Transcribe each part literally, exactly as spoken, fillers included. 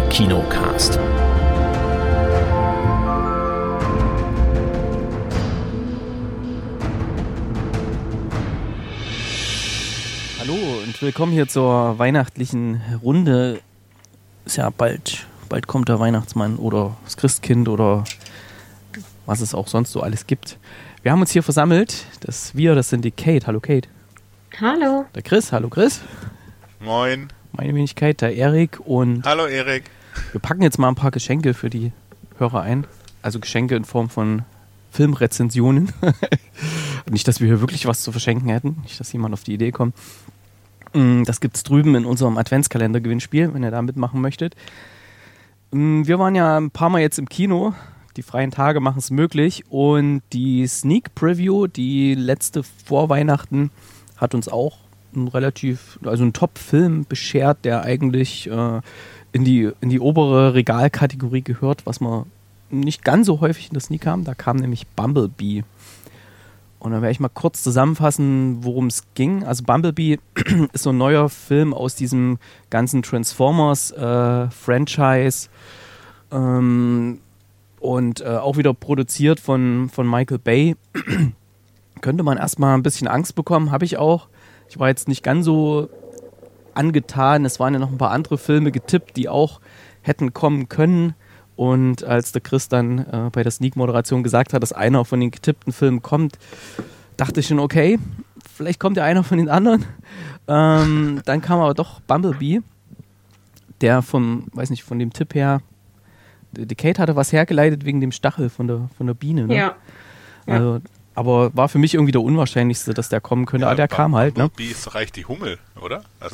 Kinocast. Hallo und willkommen hier zur weihnachtlichen Runde. Ist ja bald, bald kommt der Weihnachtsmann oder das Christkind oder was es auch sonst so alles gibt. Wir haben uns hier versammelt. Das wir, das sind die Kate. Hallo Kate. Hallo. Der Chris. Hallo Chris. Moin. Meine Wenigkeit, der Erik. Und hallo Erik. Wir packen jetzt mal ein paar Geschenke für die Hörer ein. Also Geschenke in Form von Filmrezensionen. Nicht, dass wir hier wirklich was zu verschenken hätten. Nicht, dass jemand auf die Idee kommt. Das gibt es drüben in unserem Adventskalender-Gewinnspiel, wenn ihr da mitmachen möchtet. Wir waren ja ein paar Mal jetzt im Kino. Die freien Tage machen es möglich. Und die Sneak Preview, die letzte vor Weihnachten, hat uns auch einen relativ, also einen Top-Film beschert, der eigentlich äh, in die, in die obere Regalkategorie gehört, was wir nicht ganz so häufig in der Sneak haben. Da kam nämlich Bumblebee. Und dann werde ich mal kurz zusammenfassen, worum es ging. Also Bumblebee ist so ein neuer Film aus diesem ganzen Transformers-Franchise äh, ähm, und äh, auch wieder produziert von, von Michael Bay. Könnte man erstmal ein bisschen Angst bekommen, habe ich auch. Ich war jetzt nicht ganz so angetan. Es waren ja noch ein paar andere Filme getippt, die auch hätten kommen können. Und als der Chris dann äh, bei der Sneak-Moderation gesagt hat, dass einer von den getippten Filmen kommt, dachte ich schon, okay, vielleicht kommt ja einer von den anderen. Ähm, dann kam aber doch Bumblebee, der vom, weiß nicht, von dem Tipp her, die Kate hatte was hergeleitet wegen dem Stachel von der, von der Biene. Ne? Ja. ja. Also, aber war für mich irgendwie der unwahrscheinlichste, dass der kommen könnte. Ja, aber der Bum- kam halt. Ne? Bumblebee ist doch eigentlich die Hummel, oder? Also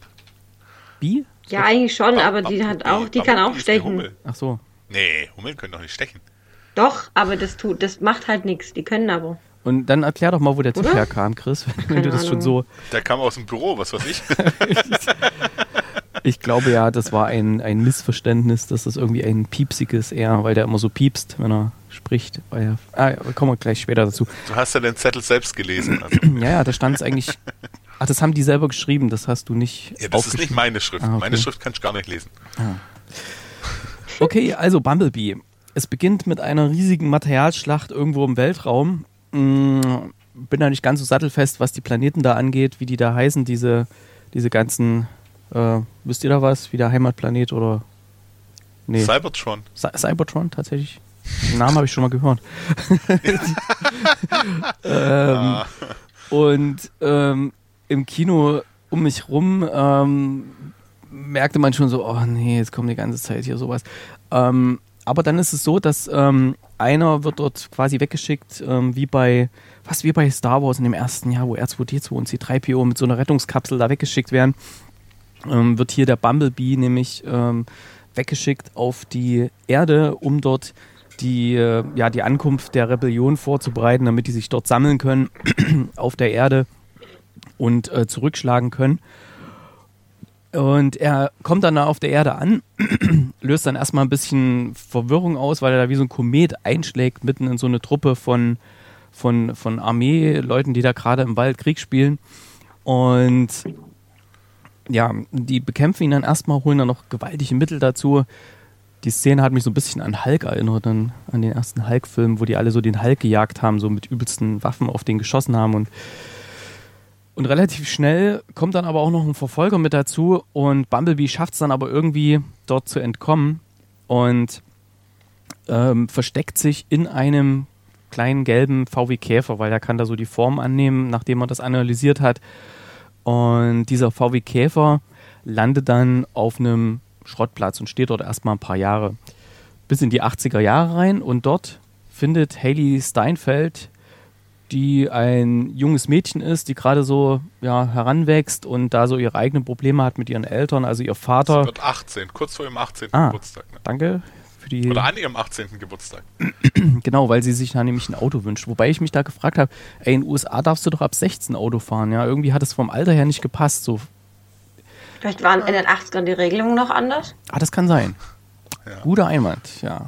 Bee? Ja, eigentlich schon, aber die Bumblebee- hat auch, die kann Bumblebee auch ist die stechen. Hummel. Ach so. Nee, Hummeln können doch nicht stechen. Doch, aber das tut, das macht halt nichts. Die können aber. Und dann erklär doch mal, wo der Tipp Oder? herkam, Chris, wenn Keine du das schon Ahnung. so... Der kam aus dem Büro, was weiß ich. Ich glaube ja, das war ein, ein Missverständnis, dass das irgendwie ein piepsiges eher, weil der immer so piepst, wenn er spricht. Weil er, ah, kommen wir gleich später dazu. Du hast ja den Zettel selbst gelesen. Also. Ja, ja, da stand es eigentlich... Ach, das haben die selber geschrieben, das hast du nicht Ja, das ist nicht aufgeschrieben. meine Schrift. Ah, okay. Meine Schrift kann ich gar nicht lesen. Okay, also Bumblebee. Es beginnt mit einer riesigen Materialschlacht irgendwo im Weltraum. Mm, bin da nicht ganz so sattelfest, was die Planeten da angeht, wie die da heißen, diese, diese ganzen, äh, wisst ihr da was, wie der Heimatplanet oder... Nee, Cybertron. Cy- Cybertron tatsächlich. Den Namen habe ich schon mal gehört. ähm, Ah. Und ähm, im Kino um mich rum ähm, merkte man schon so, oh nee, jetzt kommt die ganze Zeit hier sowas. Ähm, aber dann ist es so, dass ähm, einer wird dort quasi weggeschickt, ähm, wie bei, fast wie bei Star Wars in dem ersten Jahr, wo R zwei D zwei und C drei P O mit so einer Rettungskapsel da weggeschickt werden, ähm, wird hier der Bumblebee nämlich ähm, weggeschickt auf die Erde, um dort die, äh, ja, die Ankunft der Rebellion vorzubereiten, damit die sich dort sammeln können auf der Erde und äh, zurückschlagen können. Und er kommt dann auf der Erde an, löst dann erstmal ein bisschen Verwirrung aus, weil er da wie so ein Komet einschlägt mitten in so eine Truppe von, von, von Armeeleuten, die da gerade im Wald Krieg spielen. Und ja, die bekämpfen ihn dann erstmal, holen dann noch gewaltige Mittel dazu. Die Szene hat mich so ein bisschen an Hulk erinnert, an, an den ersten Hulk-Film, wo die alle so den Hulk gejagt haben, so mit übelsten Waffen auf den geschossen haben. Und, und relativ schnell kommt dann aber auch noch ein Verfolger mit dazu und Bumblebee schafft es dann aber irgendwie, dort zu entkommen und ähm, versteckt sich in einem kleinen gelben V W Käfer, weil er kann da so die Form annehmen, nachdem er das analysiert hat. Und dieser V W Käfer landet dann auf einem Schrottplatz und steht dort erstmal ein paar Jahre. Bis in die achtziger Jahre rein und dort findet Hailee Steinfeld, die ein junges Mädchen ist, die gerade so ja, heranwächst und da so ihre eigenen Probleme hat mit ihren Eltern, also ihr Vater. Sie wird achtzehn, kurz vor ihrem achtzehnten Ah, Geburtstag. Ne? Danke für die... Oder an ihrem achtzehnten Geburtstag. Genau, weil sie sich da nämlich ein Auto wünscht. Wobei ich mich da gefragt habe, ey, in den U S A darfst du doch ab sechzehn Auto fahren, ja? Irgendwie hat es vom Alter her nicht gepasst, so. Vielleicht waren in den achtzigern die Regelungen noch anders. Ah, das kann sein. Ja. Guter Einwand, ja.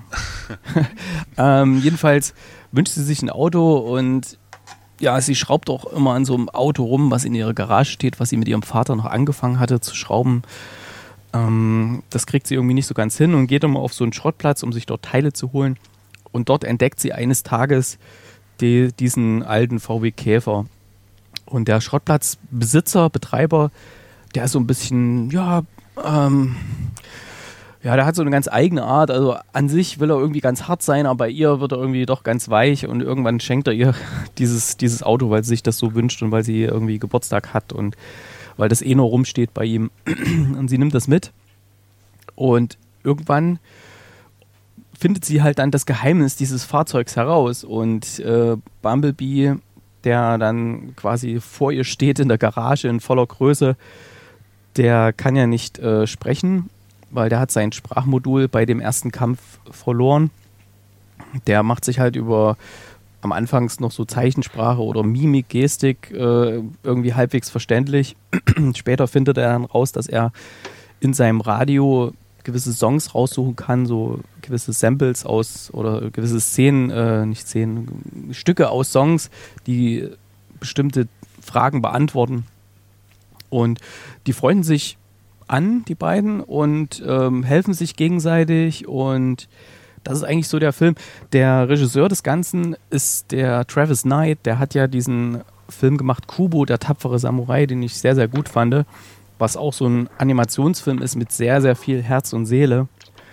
ähm, jedenfalls wünscht sie sich ein Auto und ja, sie schraubt auch immer an so einem Auto rum, was in ihrer Garage steht, was sie mit ihrem Vater noch angefangen hatte zu schrauben. Ähm, das kriegt sie irgendwie nicht so ganz hin und geht immer auf so einen Schrottplatz, um sich dort Teile zu holen. Und dort entdeckt sie eines Tages die, diesen alten V W Käfer. Und der Schrottplatzbesitzer, Betreiber, der ist so ein bisschen, ja, ähm, ja, der hat so eine ganz eigene Art. Also an sich will er irgendwie ganz hart sein, aber bei ihr wird er irgendwie doch ganz weich und irgendwann schenkt er ihr dieses, dieses Auto, weil sie sich das so wünscht und weil sie irgendwie Geburtstag hat und weil das eh nur rumsteht bei ihm. Und sie nimmt das mit und irgendwann findet sie halt dann das Geheimnis dieses Fahrzeugs heraus und äh, Bumblebee, der dann quasi vor ihr steht in der Garage in voller Größe, der kann ja nicht äh, sprechen, weil der hat sein Sprachmodul bei dem ersten Kampf verloren. Der macht sich halt über am Anfangs noch so Zeichensprache oder Mimik, Gestik äh, irgendwie halbwegs verständlich. Später findet er dann raus, dass er in seinem Radio gewisse Songs raussuchen kann, so gewisse Samples aus oder gewisse Szenen, äh, nicht Szenen, Stücke aus Songs, die bestimmte Fragen beantworten. Und die freunden sich an, die beiden, und ähm, helfen sich gegenseitig, und das ist eigentlich so der Film. Der Regisseur des Ganzen ist der Travis Knight, der hat ja diesen Film gemacht, Kubo, der tapfere Samurai, den ich sehr, sehr gut fand, was auch so ein Animationsfilm ist mit sehr, sehr viel Herz und Seele.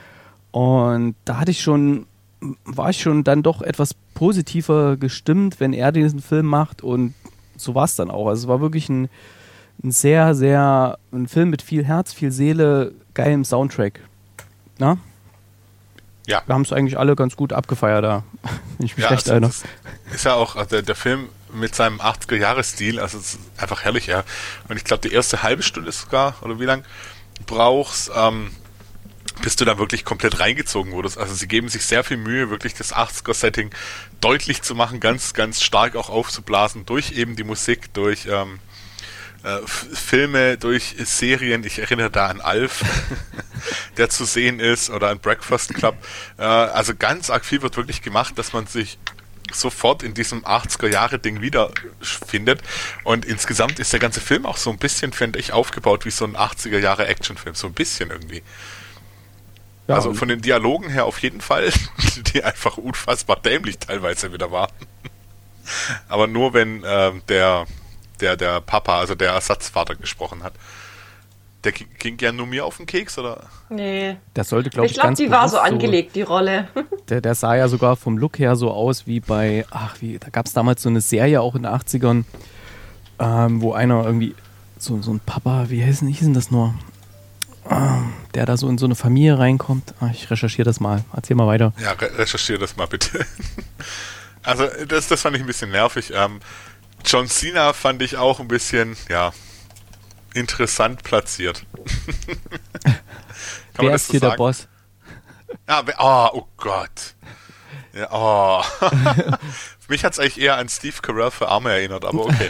Und da hatte ich schon, war ich schon dann doch etwas positiver gestimmt, wenn er diesen Film macht, und so war es dann auch. Also es war wirklich ein Ein sehr, sehr, ein Film mit viel Herz, viel Seele, geilem Soundtrack. Na? Ja. Wir haben es eigentlich alle ganz gut abgefeiert da. Wenn ich mich Ja, recht also erinnere. das ist ja auch also der, der Film mit seinem achtziger-Jahres-Stil, also es ist einfach herrlich, ja. Und ich glaube, die erste halbe Stunde sogar, oder wie lang brauchst, ähm, bis du da wirklich komplett reingezogen wurdest. Also sie geben sich sehr viel Mühe, wirklich das achtziger-Setting deutlich zu machen, ganz, ganz stark auch aufzublasen, durch eben die Musik, durch ähm, äh, F- Filme, durch Serien. Ich erinnere da an Alf, der zu sehen ist, oder an Breakfast Club. Äh, also ganz arg viel wird wirklich gemacht, dass man sich sofort in diesem achtziger-Jahre-Ding wiederfindet. Und insgesamt ist der ganze Film auch so ein bisschen, finde ich, aufgebaut wie so ein achtziger-Jahre-Actionfilm. So ein bisschen irgendwie. Ja, Also von den Dialogen her auf jeden Fall, die einfach unfassbar dämlich teilweise wieder waren. Aber nur wenn äh, der, der, der Papa, also der Ersatzvater gesprochen hat. Der ging, ging ja nur mir auf den Keks, oder? Nee. das sollte, glaube ich, Ich glaube, ganz die war bewusst so angelegt, die Rolle. Der, der sah ja sogar vom Look her so aus wie bei, ach, wie, da gab es damals so eine Serie auch in den achtzigern, ähm, wo einer irgendwie, so, so ein Papa, wie hieß, hieß denn das nur? Ähm, der da so in so eine Familie reinkommt. Ah, ich recherchiere das mal. Erzähl mal weiter. Ja, re- recherchiere das mal bitte. Also, das, das fand ich ein bisschen nervig. Ähm, John Cena fand ich auch ein bisschen, ja, interessant platziert. Kann Wer man ist das so hier der sagen? Boss? Ah, wer- oh, oh Gott. Ja, oh. Mich hat es eigentlich eher an Steve Carell für Arme erinnert, aber okay.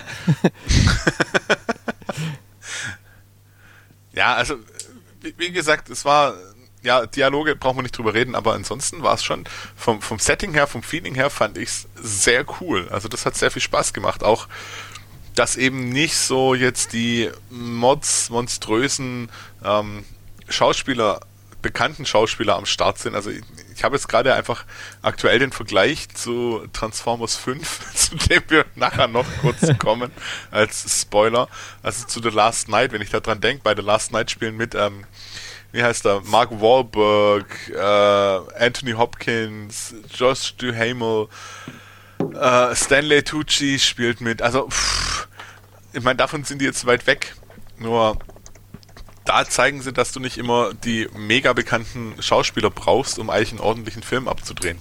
Ja, also, wie, wie gesagt, es war, ja, Dialoge brauchen wir nicht drüber reden, aber ansonsten war es schon, vom, vom Setting her, vom Feeling her fand ich es sehr cool. Also das hat sehr viel Spaß gemacht. Auch, dass eben nicht so jetzt die Mods, monströsen ähm, Schauspieler, bekannten Schauspieler am Start sind. Also ich, ich habe jetzt gerade einfach aktuell den Vergleich zu Transformers fünf, zu dem wir nachher noch kurz kommen, als Spoiler. Also zu The Last Night, wenn ich da dran denke, bei The Last Night spielen mit, ähm, wie heißt er, Mark Wahlberg, äh, Anthony Hopkins, Josh Duhamel, äh, Stanley Tucci spielt mit. Also, pff, ich meine, davon sind die jetzt weit weg. Nur da zeigen sie, dass du nicht immer die mega bekannten Schauspieler brauchst, um eigentlich einen ordentlichen Film abzudrehen.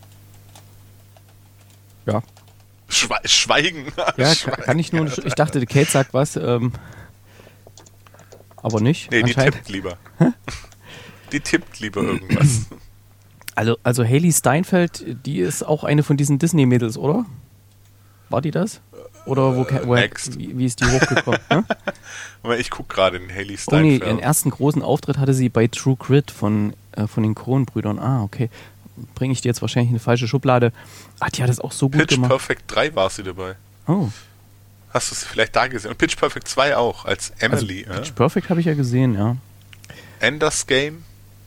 Ja. Schwe Schweigen. Ja, Schweigen. kann, kann ich nur. Ich dachte, die Kate sagt was, ähm, aber nicht. Nee, die anscheinend. tippt lieber. Die tippt lieber irgendwas. Also, also Hailey Steinfeld, die ist auch eine von diesen Disney-Mädels, oder? War die das? Oder wo, woher, next. wie, wie ist die hochgekommen? Ne? Aber ich gucke gerade in Hailey Oh nee, Steinfeld. ihren ersten großen Auftritt hatte sie bei True Grit von, äh, von den Coen-Brüdern. Ah, okay. Bringe ich dir jetzt wahrscheinlich in eine falsche Schublade. Ah, die hat das auch so gut Pitch gemacht. Perfect drei war sie dabei. Oh, Hast du sie vielleicht da gesehen? Und Pitch Perfect zwei auch, als also Emily. Pitch äh? Perfect habe ich ja gesehen, ja. Ender's Game.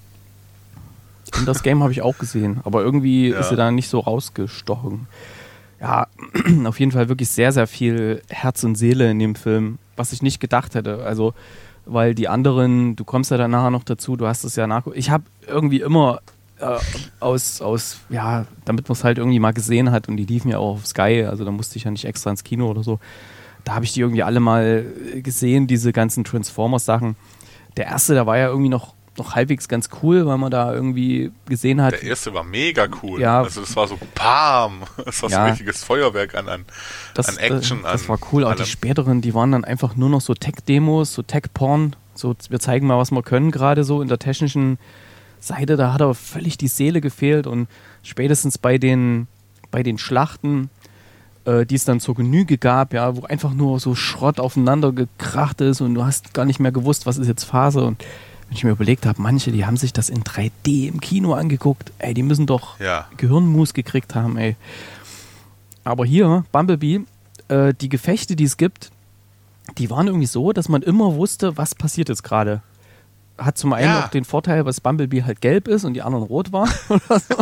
Ender's Game habe ich auch gesehen, aber irgendwie Ja. ist sie da nicht so rausgestochen. Ja, auf jeden Fall wirklich sehr, sehr viel Herz und Seele in dem Film, was ich nicht gedacht hätte. Also, weil die anderen, du kommst ja dann nachher noch dazu, du hast es ja nachgeguckt. Ich habe irgendwie immer äh, aus, aus, ja, damit man es halt irgendwie mal gesehen hat, und die liefen ja auch auf Sky, also da musste ich ja nicht extra ins Kino oder so. Da habe ich die irgendwie alle mal gesehen, diese ganzen Transformers-Sachen. Der erste, der war ja irgendwie noch, noch halbwegs ganz cool, weil man da irgendwie gesehen hat. Der erste war mega cool. Ja. Also das war so Bam! Das war so Ja. ein richtiges Feuerwerk an, an, Das, an Action. das, das an war cool. Auch die allem. späteren, die waren dann einfach nur noch so Tech-Demos, so Tech-Porn. So, wir zeigen mal, was wir können, gerade so in der technischen Seite. Da hat aber völlig die Seele gefehlt. Und spätestens bei den, bei den Schlachten, äh, die es dann zur Genüge gab, ja, wo einfach nur so Schrott aufeinander gekracht ist und du hast gar nicht mehr gewusst, was ist jetzt Phase. Und wenn ich mir überlegt habe, manche, die haben sich das in drei D im Kino angeguckt. Ey, die müssen doch Ja. Gehirnmus gekriegt haben, ey. Aber hier, Bumblebee, äh, die Gefechte, die es gibt, die waren irgendwie so, dass man immer wusste, was passiert jetzt gerade. Hat zum einen Ja. auch den Vorteil, dass Bumblebee halt gelb ist und die anderen rot waren. Oder so.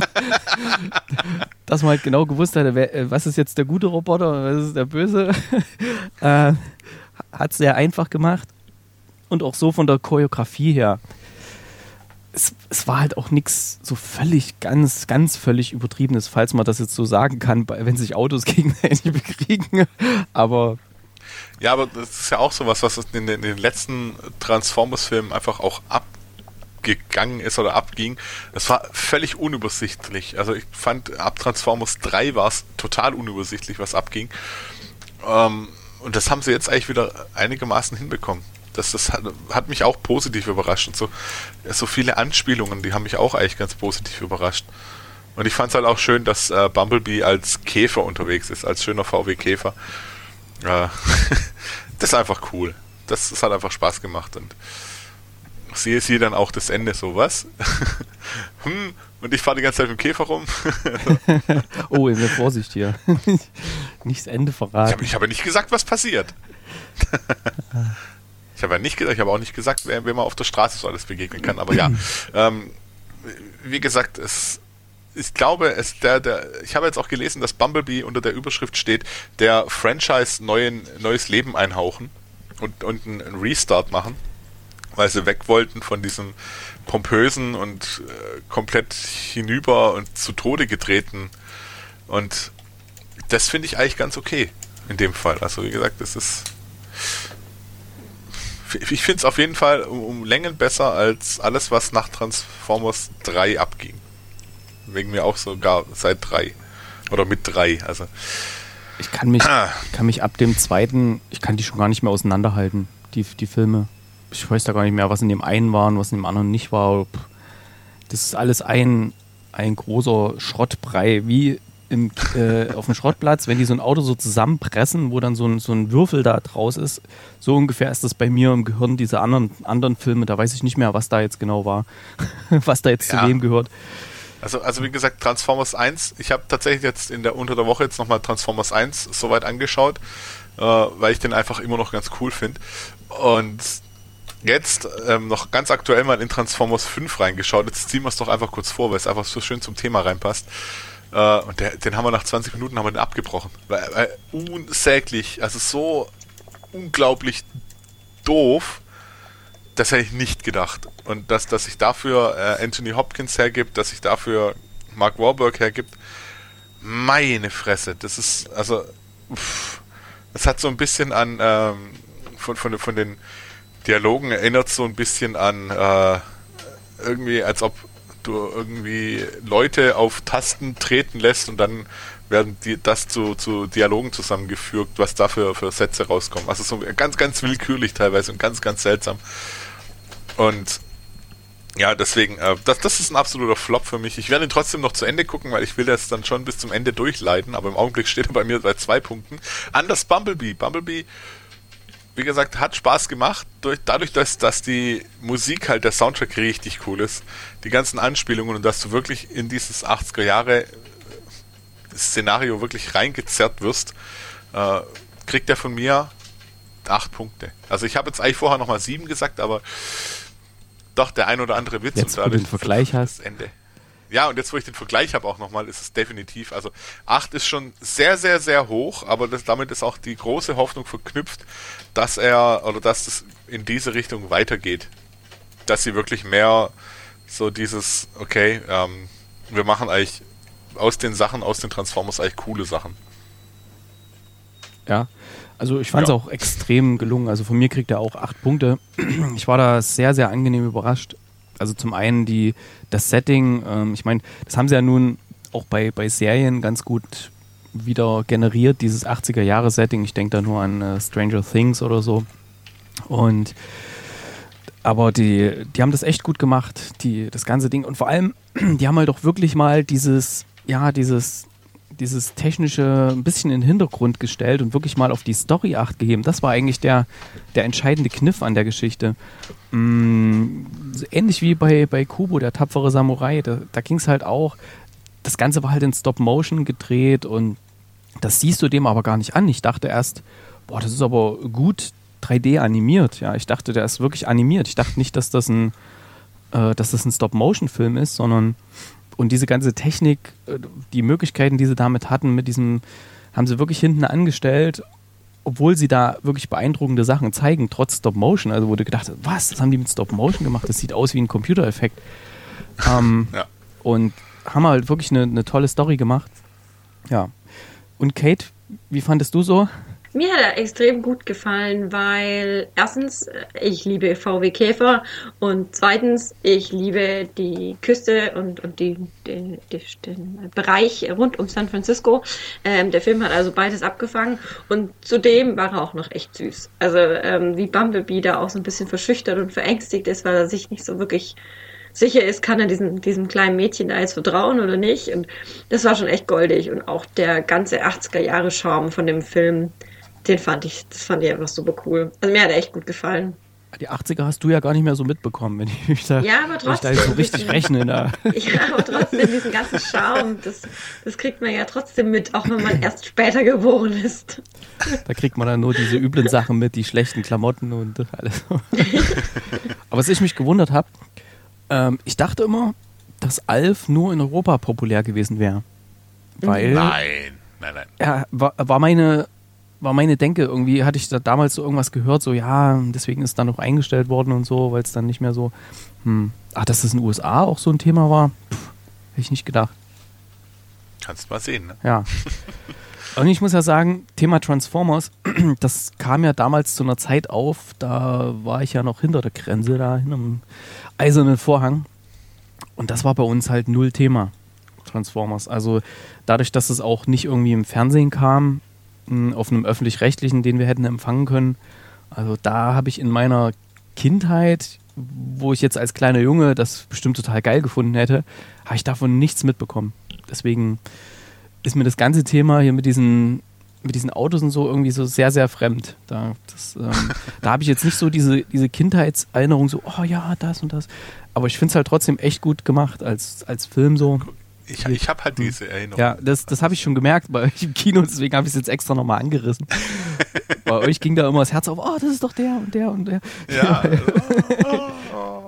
Dass man halt genau gewusst hatte, wer, äh, was ist jetzt der gute Roboter, was ist der böse. äh, hat es sehr einfach gemacht. Und auch so von der Choreografie her. Es, es war halt auch nichts so völlig, ganz, ganz völlig Übertriebenes, falls man das jetzt so sagen kann, bei- wenn sich Autos gegenseitig bekriegen. Aber Ja, aber das ist ja auch sowas, was in den, in den letzten Transformers-Filmen einfach auch abgegangen ist oder abging. Das war völlig unübersichtlich. Also ich fand, ab Transformers drei war es total unübersichtlich, was abging. Ähm, und das haben sie jetzt eigentlich wieder einigermaßen hinbekommen. Das, das hat, hat mich auch positiv überrascht. Und so, so viele Anspielungen, die haben mich auch eigentlich ganz positiv überrascht. Und ich fand es halt auch schön, dass äh, Bumblebee als Käfer unterwegs ist, als schöner V W-Käfer. Äh, das ist einfach cool. Das, das hat einfach Spaß gemacht. Und sehe sie dann auch das Ende so, was? hm, und ich fahre die ganze Zeit mit dem Käfer rum. oh, jetzt Vorsicht hier. Nicht das Ende Ich verraten. habe ich hab ja nicht gesagt, was passiert. Ich habe ja nicht gesagt, ich habe auch nicht gesagt, wer, wer man auf der Straße so alles begegnen kann. Aber ja, ähm, wie gesagt, es, ich glaube, es der, der, ich habe jetzt auch gelesen, dass Bumblebee unter der Überschrift steht, der Franchise neuen, neues Leben einhauchen und, und einen Restart machen, weil sie weg wollten von diesem pompösen und äh, komplett hinüber und zu Tode gedrehten. Und das finde ich eigentlich ganz okay in dem Fall. Also wie gesagt, das ist, ich finde es auf jeden Fall um, um Längen besser als alles, was nach Transformers drei abging. Wegen mir auch sogar seit drei. Oder mit drei. Also. Ich kann mich, Ah. ich kann mich ab dem zweiten, ich kann die schon gar nicht mehr auseinanderhalten, die, die Filme. Ich weiß da gar nicht mehr, was in dem einen war und was in dem anderen nicht war. Das ist alles ein, ein großer Schrottbrei, wie im, äh, auf dem Schrottplatz, wenn die so ein Auto so zusammenpressen, wo dann so ein, so ein Würfel da draus ist. So ungefähr ist das bei mir im Gehirn, diese anderen, anderen Filme. Da weiß ich nicht mehr, was da jetzt genau war. Was da jetzt Ja. zu wem gehört. Also, also wie gesagt, Transformers eins, ich habe tatsächlich jetzt in der unter der Woche jetzt nochmal Transformers eins soweit angeschaut, äh, weil ich den einfach immer noch ganz cool finde. Und jetzt ähm, noch ganz aktuell mal in Transformers fünf reingeschaut. Jetzt ziehen wir es doch einfach kurz vor, weil es einfach so schön zum Thema reinpasst. Äh, und der, den haben wir nach zwanzig Minuten haben wir den abgebrochen. Weil, weil unsäglich, also so unglaublich doof, das hätte ich nicht gedacht. Und dass, dass sich dafür äh, Anthony Hopkins hergibt, dass sich dafür Mark Wahlberg hergibt, meine Fresse, das ist, also, uff, das hat so ein bisschen an, ähm, von, von, von den Dialogen erinnert so ein bisschen an, äh, irgendwie, als ob du irgendwie Leute auf Tasten treten lässt und dann werden die, das zu, zu Dialogen zusammengefügt, was da für, für Sätze rauskommen. Also so ganz, ganz willkürlich teilweise und ganz, ganz seltsam. Und ja, deswegen, äh, das, das ist ein absoluter Flop für mich. Ich werde ihn trotzdem noch zu Ende gucken, weil ich will das dann schon bis zum Ende durchleiden, aber im Augenblick steht er bei mir bei zwei Punkten. Anders Bumblebee. Bumblebee, wie gesagt, hat Spaß gemacht, durch, dadurch, dass, dass die Musik halt, der Soundtrack richtig cool ist, die ganzen Anspielungen und dass du wirklich in dieses achtziger Jahre Szenario wirklich reingezerrt wirst, äh, kriegt er von mir acht Punkte. Also ich habe jetzt eigentlich vorher nochmal sieben gesagt, aber Doch, der ein oder andere Witz. Jetzt, und wo du den Vergleich hast. Das Ende. Ja, und jetzt, wo ich den Vergleich habe auch nochmal, ist es definitiv, also acht ist schon sehr, sehr, sehr hoch, aber das, damit ist auch die große Hoffnung verknüpft, dass er, oder dass es in diese Richtung weitergeht. Dass sie wirklich mehr so dieses, okay, ähm, wir machen eigentlich aus den Sachen, aus den Transformers eigentlich coole Sachen. Ja, also ich fand es Ja. auch extrem gelungen. Also von mir kriegt er auch acht Punkte. Ich war da sehr, sehr angenehm überrascht. Also zum einen die, das Setting, ähm, ich meine, das haben sie ja nun auch bei, bei Serien ganz gut wieder generiert, dieses achtziger-Jahre-Setting. Ich denke da nur an äh, Stranger Things oder so. Und aber die, die haben das echt gut gemacht, die, das ganze Ding. Und vor allem, die haben halt auch wirklich mal dieses, ja, dieses, dieses technische ein bisschen in den Hintergrund gestellt und wirklich mal auf die Story Acht gegeben. Das war eigentlich der, der entscheidende Kniff an der Geschichte. Mm, so ähnlich wie bei, bei Kubo, der tapfere Samurai. Da, da ging es halt auch, das Ganze war halt in Stop-Motion gedreht und das siehst du dem aber gar nicht an. Ich dachte erst, boah, das ist aber gut drei D animiert. Ja, ich dachte, der ist wirklich animiert. Ich dachte nicht, dass das ein, äh, dass das ein Stop-Motion-Film ist, sondern und diese ganze Technik, äh, die Möglichkeiten, die sie damit hatten, mit diesem, haben sie wirklich hinten angestellt, obwohl sie da wirklich beeindruckende Sachen zeigen, trotz Stop-Motion. Also wurde gedacht, was, das haben die mit Stop-Motion gemacht? Das sieht aus wie ein Computereffekt. Ähm, Ja. Und haben halt wirklich eine, eine tolle Story gemacht. Ja. Und Kate, wie fandest du so? Mir hat er extrem gut gefallen, weil erstens, ich liebe V W Käfer und zweitens, ich liebe die Küste und, und die, die, die, den Bereich rund um San Francisco. Ähm, der Film hat also beides abgefangen und zudem war er auch noch echt süß. Also ähm, wie Bumblebee da auch so ein bisschen verschüchtert und verängstigt ist, weil er sich nicht so wirklich sicher ist, kann er diesem, diesem kleinen Mädchen da jetzt vertrauen oder nicht. Und das war schon echt goldig und auch der ganze achtziger-Jahre-Charme von dem Film, den fand ich, das fand ich einfach super cool. Also mir hat er echt gut gefallen. Die achtziger hast du ja gar nicht mehr so mitbekommen, wenn ich mich da, Ja, aber wenn ich da trotzdem. jetzt so richtig rechne. Da. Ja, aber trotzdem diesen ganzen Charme, das, das kriegt man ja trotzdem mit, auch wenn man erst später geboren ist. da kriegt man dann nur diese üblen Sachen mit, die schlechten Klamotten und alles. Aber was ich mich gewundert habe, ähm, ich dachte immer, dass Alf nur in Europa populär gewesen wäre. Weil Nein, nein, nein. ja, war, war meine war meine Denke, irgendwie hatte ich da damals so irgendwas gehört, so ja, deswegen ist dann noch eingestellt worden und so, weil es dann nicht mehr so, hm, ach, dass das in den U S A auch so ein Thema war, Puh, hätte ich nicht gedacht. Kannst mal sehen, ne? Ja. Und ich muss ja sagen, Thema Transformers, das kam ja damals zu einer Zeit auf, da war ich ja noch hinter der Grenze, da hinterm eisernen Vorhang. Und das war bei uns halt null Thema, Transformers. Also dadurch, dass es auch nicht irgendwie im Fernsehen kam, auf einem öffentlich-rechtlichen, den wir hätten empfangen können. Also da habe ich in meiner Kindheit, wo ich jetzt als kleiner Junge das bestimmt total geil gefunden hätte, habe ich davon nichts mitbekommen. Deswegen ist mir das ganze Thema hier mit diesen, mit diesen Autos und so irgendwie so sehr, sehr fremd. Da, das, ähm, da habe ich jetzt nicht so diese, diese Kindheitserinnerung, so, oh ja, das und das. Aber ich finde es halt trotzdem echt gut gemacht als, als Film so. Ich, ich habe halt diese Erinnerung. Ja, das, das habe ich schon gemerkt bei euch im Kino, deswegen habe ich es jetzt extra nochmal angerissen. Bei euch ging da immer das Herz auf, oh, das ist doch der und der und der. Ja. Oh, oh.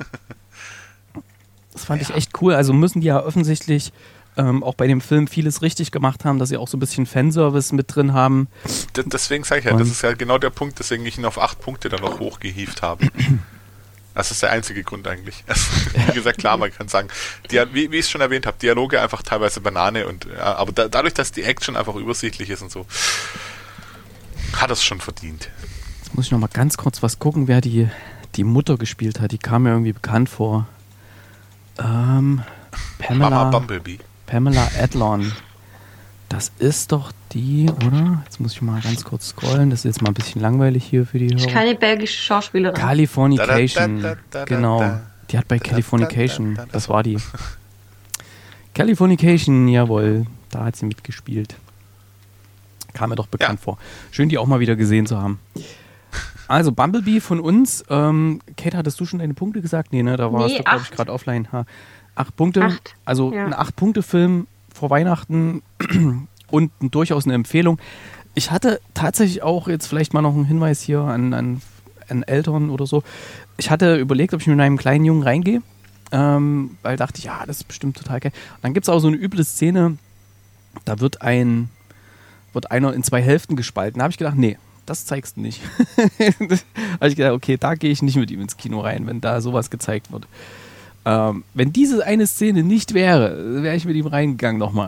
Das fand Ja. ich echt cool. Also müssen die ja offensichtlich ähm, auch bei dem Film vieles richtig gemacht haben, dass sie auch so ein bisschen Fanservice mit drin haben. D- Deswegen sage ich ja, Und- das ist ja genau der Punkt, deswegen ich ihn auf acht Punkte dann noch hochgehievt habe. Das ist der einzige Grund eigentlich. Also, wie gesagt, klar, man kann sagen, Dia- wie, wie ich es schon erwähnt habe, Dialoge einfach teilweise Banane und ja, aber da, dadurch, dass die Action einfach übersichtlich ist und so, hat es schon verdient. Jetzt muss ich nochmal ganz kurz was gucken, wer die, die Mutter gespielt hat. Die kam mir irgendwie bekannt vor. Ähm, Mama Pamela, Bumblebee. Pamela Adlon. Das ist doch die, oder? Jetzt muss ich mal ganz kurz scrollen. Das ist jetzt mal ein bisschen langweilig hier für die Ist Hörer. keine belgische Schauspielerin. Californication. Da, da, da, da, Genau. da. Die hat bei Da, da, Californication. da, da, da. Das war die. Californication, jawohl. Da hat sie mitgespielt. Kam mir doch bekannt Ja. vor. Schön, die auch mal wieder gesehen zu haben. Also, Bumblebee von uns. Ähm, Kate, hattest du schon deine Punkte gesagt? Nee, ne? Da warst Nee, du, glaube ich, acht. gerade offline. Ha. Acht Punkte. Acht, Also ja. ein Acht-Punkte-Film vor Weihnachten und durchaus eine Empfehlung. Ich hatte tatsächlich auch jetzt vielleicht mal noch einen Hinweis hier an, an an Eltern oder so. Ich hatte überlegt, ob ich mit einem kleinen Jungen reingehe, ähm, weil dachte ich, ja, das ist bestimmt total geil. Und dann gibt es auch so eine üble Szene, da wird ein wird einer in zwei Hälften gespalten. Da habe ich gedacht, nee, das zeigst du nicht. Da habe ich gedacht, okay, da gehe ich nicht mit ihm ins Kino rein, wenn da sowas gezeigt wird. Ähm, wenn diese eine Szene nicht wäre, wäre ich mit ihm reingegangen nochmal.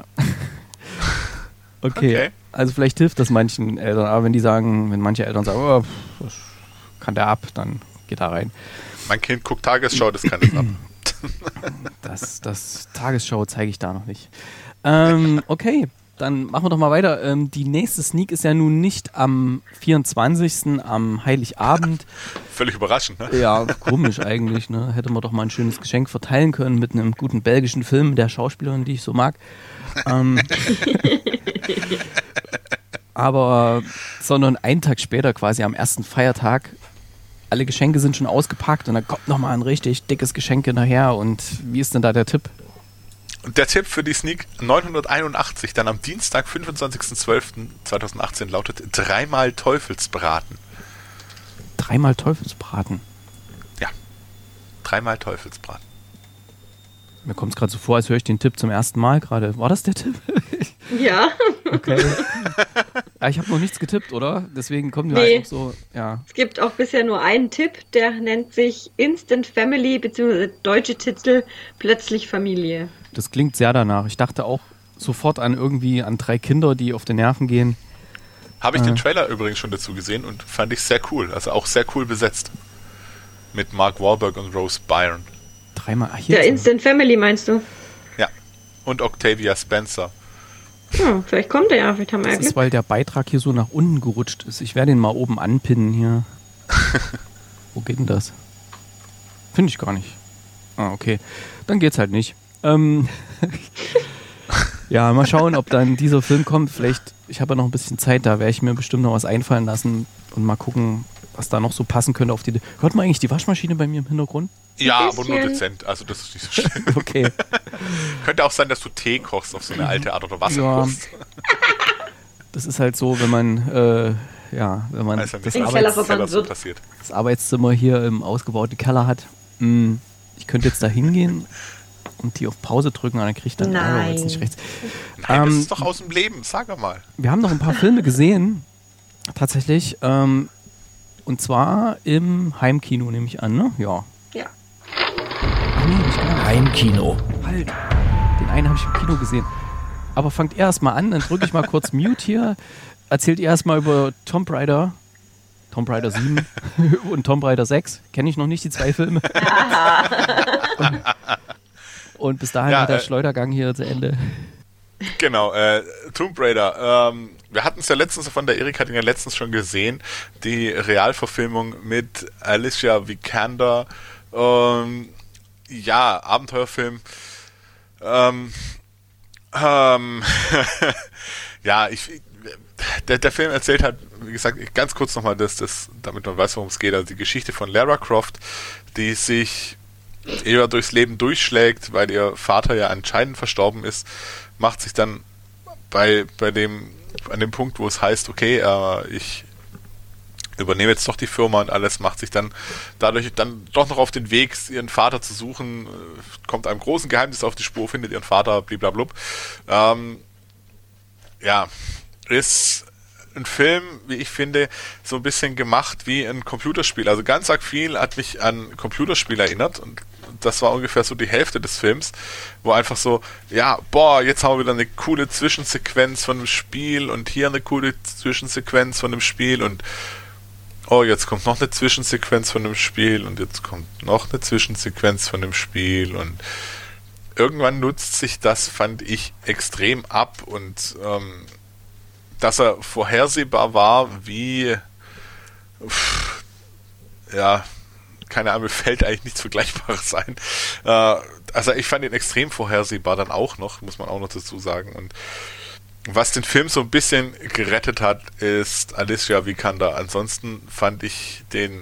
okay. okay, also vielleicht hilft das manchen Eltern, aber wenn die sagen, wenn manche Eltern sagen, oh, das kann der ab, dann geht da rein. Mein Kind guckt Tagesschau, das kann es ab. das, das Tagesschau zeige ich da noch nicht. Ähm, okay. Dann machen wir doch mal weiter. Ähm, die nächste Sneak ist ja nun nicht am vierundzwanzigsten am Heiligabend. Völlig überraschend, ne? Ja, komisch eigentlich. Ne? Hätte man doch mal ein schönes Geschenk verteilen können mit einem guten belgischen Film der Schauspielerin, die ich so mag. Ähm, aber, sondern einen Tag später, quasi am ersten Feiertag, alle Geschenke sind schon ausgepackt und dann kommt nochmal ein richtig dickes Geschenk hinterher. Und wie ist denn da der Tipp? Der Tipp für die Sneak neunhunderteinundachtzig, dann am Dienstag, fünfundzwanzigsten zwölften zweitausendachtzehn, lautet dreimal Teufelsbraten. Dreimal Teufelsbraten? Ja, dreimal Teufelsbraten. Mir kommt es gerade so vor, als höre ich den Tipp zum ersten Mal gerade. War das der Tipp? Ja. Okay. Ja, ich habe noch nichts getippt, oder? Deswegen kommen wir nee. einfach so, ja. Es gibt auch bisher nur einen Tipp, der nennt sich Instant Family, beziehungsweise deutsche Titel Plötzlich Familie. Das klingt sehr danach. Ich dachte auch sofort an irgendwie an drei Kinder, die auf den Nerven gehen. Habe ich äh. den Trailer übrigens schon dazu gesehen und fand ich sehr cool. Also auch sehr cool besetzt. Mit Mark Wahlberg und Rose Byrne. Dreimal. Ach, hier Der Instant Family meinst du? Ja. Und Octavia Spencer. Hm, vielleicht kommt er ja. Vielleicht haben wir das ja Glück. ist, weil der Beitrag hier so nach unten gerutscht ist. Ich werde ihn mal oben anpinnen hier. Wo geht denn das? Finde ich gar nicht. Ah, okay. Dann geht's halt nicht. Ähm ja, mal schauen, ob dann dieser Film kommt. Vielleicht, ich habe ja noch ein bisschen Zeit, da werde ich mir bestimmt noch was einfallen lassen und mal gucken, was da noch so passen könnte auf die... Hört man eigentlich die Waschmaschine bei mir im Hintergrund? Ja, aber nur dezent. Also das ist nicht so schlimm. Okay. Könnte auch sein, dass du Tee kochst auf so eine alte Art oder Wasser ja. kochst. Das ist halt so, wenn man, äh, ja, wenn man Also das, Im Arbeits Keller verbannt so wird. passiert. das Arbeitszimmer hier im ausgebauten Keller hat. Mh, ich könnte jetzt da hingehen und die auf Pause drücken, und dann kriege ich dann Ärger, weil es nicht rechts. Nein, das Ähm, ist doch aus dem Leben. Sag mal. Wir haben noch ein paar Filme gesehen, tatsächlich. Ähm, und zwar im Heimkino, nehme ich an, ne? Ja. Ja. Ah, nee, nicht gar nicht. Heimkino. Halt. Den einen habe ich im Kino gesehen. Aber fangt ihr erst mal an, dann drücke ich mal kurz Mute hier. Erzählt ihr erst mal über Tomb Raider. Tomb Raider sieben und Tomb Raider sechs. Kenne ich noch nicht, die zwei Filme. und, und bis dahin Ja, hat der äh, Schleudergang hier zu Ende. Genau, äh, Tomb Raider. Ähm, wir hatten es ja letztens von der Erik hat ihn ja letztens schon gesehen, die Realverfilmung mit Alicia Vikander. Ähm, ja, Abenteuerfilm. Ähm, ähm, ja, ich, der, der Film erzählt halt, wie gesagt, ganz kurz nochmal, das, das, damit man weiß, worum es geht, also die Geschichte von Lara Croft, die sich eher durchs Leben durchschlägt, weil ihr Vater ja anscheinend verstorben ist, macht sich dann bei, bei dem, an dem Punkt, wo es heißt, okay, äh, ich übernehme jetzt doch die Firma und alles, macht sich dann dadurch dann doch noch auf den Weg, ihren Vater zu suchen, kommt einem großen Geheimnis auf die Spur, findet ihren Vater, bliblablub. Ähm, ja, ist ein Film, wie ich finde, so ein bisschen gemacht wie ein Computerspiel. Also ganz arg viel hat mich an Computerspiel erinnert und das war ungefähr so die Hälfte des Films, wo einfach so, ja, boah, jetzt haben wir wieder eine coole Zwischensequenz von dem Spiel und hier eine coole Zwischensequenz von dem Spiel und oh, jetzt kommt noch eine Zwischensequenz von dem Spiel und jetzt kommt noch eine Zwischensequenz von dem Spiel und irgendwann nutzt sich das, fand ich, extrem ab und ähm, dass er vorhersehbar war, wie pff, ja, keine Ahnung, mir fällt eigentlich nichts Vergleichbares ein. Äh, also ich fand ihn extrem vorhersehbar dann auch noch, muss man auch noch dazu sagen und was den Film so ein bisschen gerettet hat, ist Alicia Vikander. Ansonsten fand ich den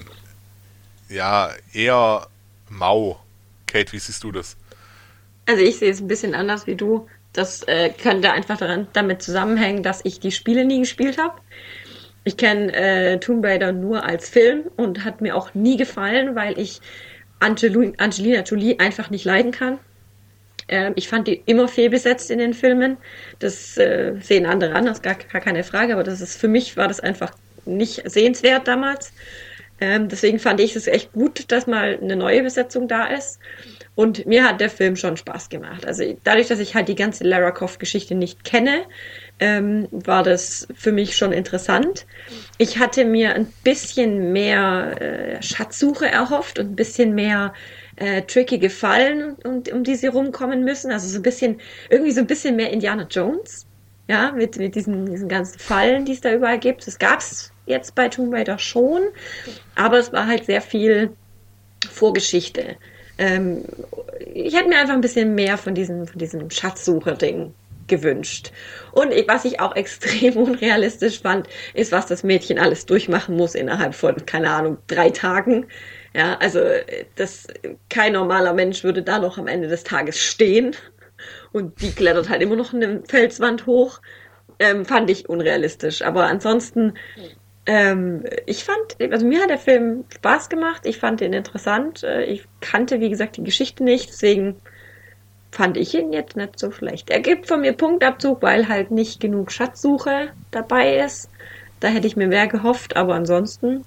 ja eher mau. Kate, wie siehst du das? Also ich sehe es ein bisschen anders wie du. Das äh, könnte einfach daran, damit zusammenhängen, dass ich die Spiele nie gespielt habe. Ich kenne äh, Tomb Raider nur als Film und hat mir auch nie gefallen, weil ich Angelu- Angelina Jolie einfach nicht leiden kann. Ähm, ich fand die immer fehlbesetzt in den Filmen. Das äh, sehen andere anders, gar, gar keine Frage, aber das ist für mich war das einfach nicht sehenswert damals. Ähm, deswegen fand ich es echt gut, dass mal eine neue Besetzung da ist. Und mir hat der Film schon Spaß gemacht. Also dadurch, dass ich halt die ganze Lara Croft-Geschichte nicht kenne, ähm, war das für mich schon interessant. Ich hatte mir ein bisschen mehr äh, Schatzsuche erhofft und ein bisschen mehr äh, trickige Fallen, um, um die sie rumkommen müssen. Also so ein bisschen, irgendwie so ein bisschen mehr Indiana Jones. Ja, mit, mit diesen, diesen ganzen Fallen, die es da überall gibt. Das gab es jetzt bei Tomb Raider schon, aber es war halt sehr viel Vorgeschichte. Ähm, ich hätte mir einfach ein bisschen mehr von diesem, von diesem Schatzsucher-Ding gewünscht. Und ich, was ich auch extrem unrealistisch fand, ist, was das Mädchen alles durchmachen muss innerhalb von, keine Ahnung, drei Tagen. Ja, also das, kein normaler Mensch würde da noch am Ende des Tages stehen. Und die klettert halt immer noch eine Felswand hoch. Ähm, fand ich unrealistisch. Aber ansonsten, ähm, ich fand, also mir hat der Film Spaß gemacht. Ich fand ihn interessant. Ich kannte, wie gesagt, die Geschichte nicht. Deswegen fand ich ihn jetzt nicht so schlecht. Er gibt von mir Punktabzug, weil halt nicht genug Schatzsuche dabei ist. Da hätte ich mir mehr gehofft. Aber ansonsten,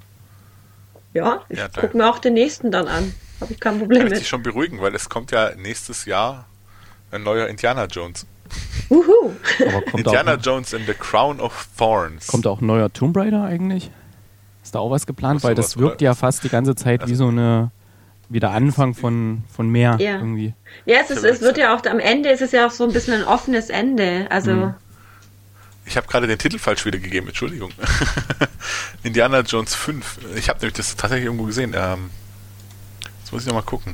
ja, ich ja, gucke mir auch den nächsten dann an. Habe ich kein Problem mit. Kann ich mit. dich schon beruhigen, weil es kommt ja nächstes Jahr ein neuer Indiana Jones. Uhu. Aber kommt Indiana auch, Jones in the Crown of Thorns. Kommt auch ein neuer Tomb Raider eigentlich? Ist da auch was geplant? Weil das wirkt oder? ja fast die ganze Zeit also wie so eine wie der Anfang von, von mehr ja. irgendwie. Ja, es, ist, es wird ja auch, am Ende ist es ja auch so ein bisschen ein offenes Ende. Also Mhm. Ich habe gerade den Titel falsch wiedergegeben, Entschuldigung. Indiana Jones fünf. Ich habe nämlich das tatsächlich irgendwo gesehen. Ähm, jetzt muss ich nochmal gucken.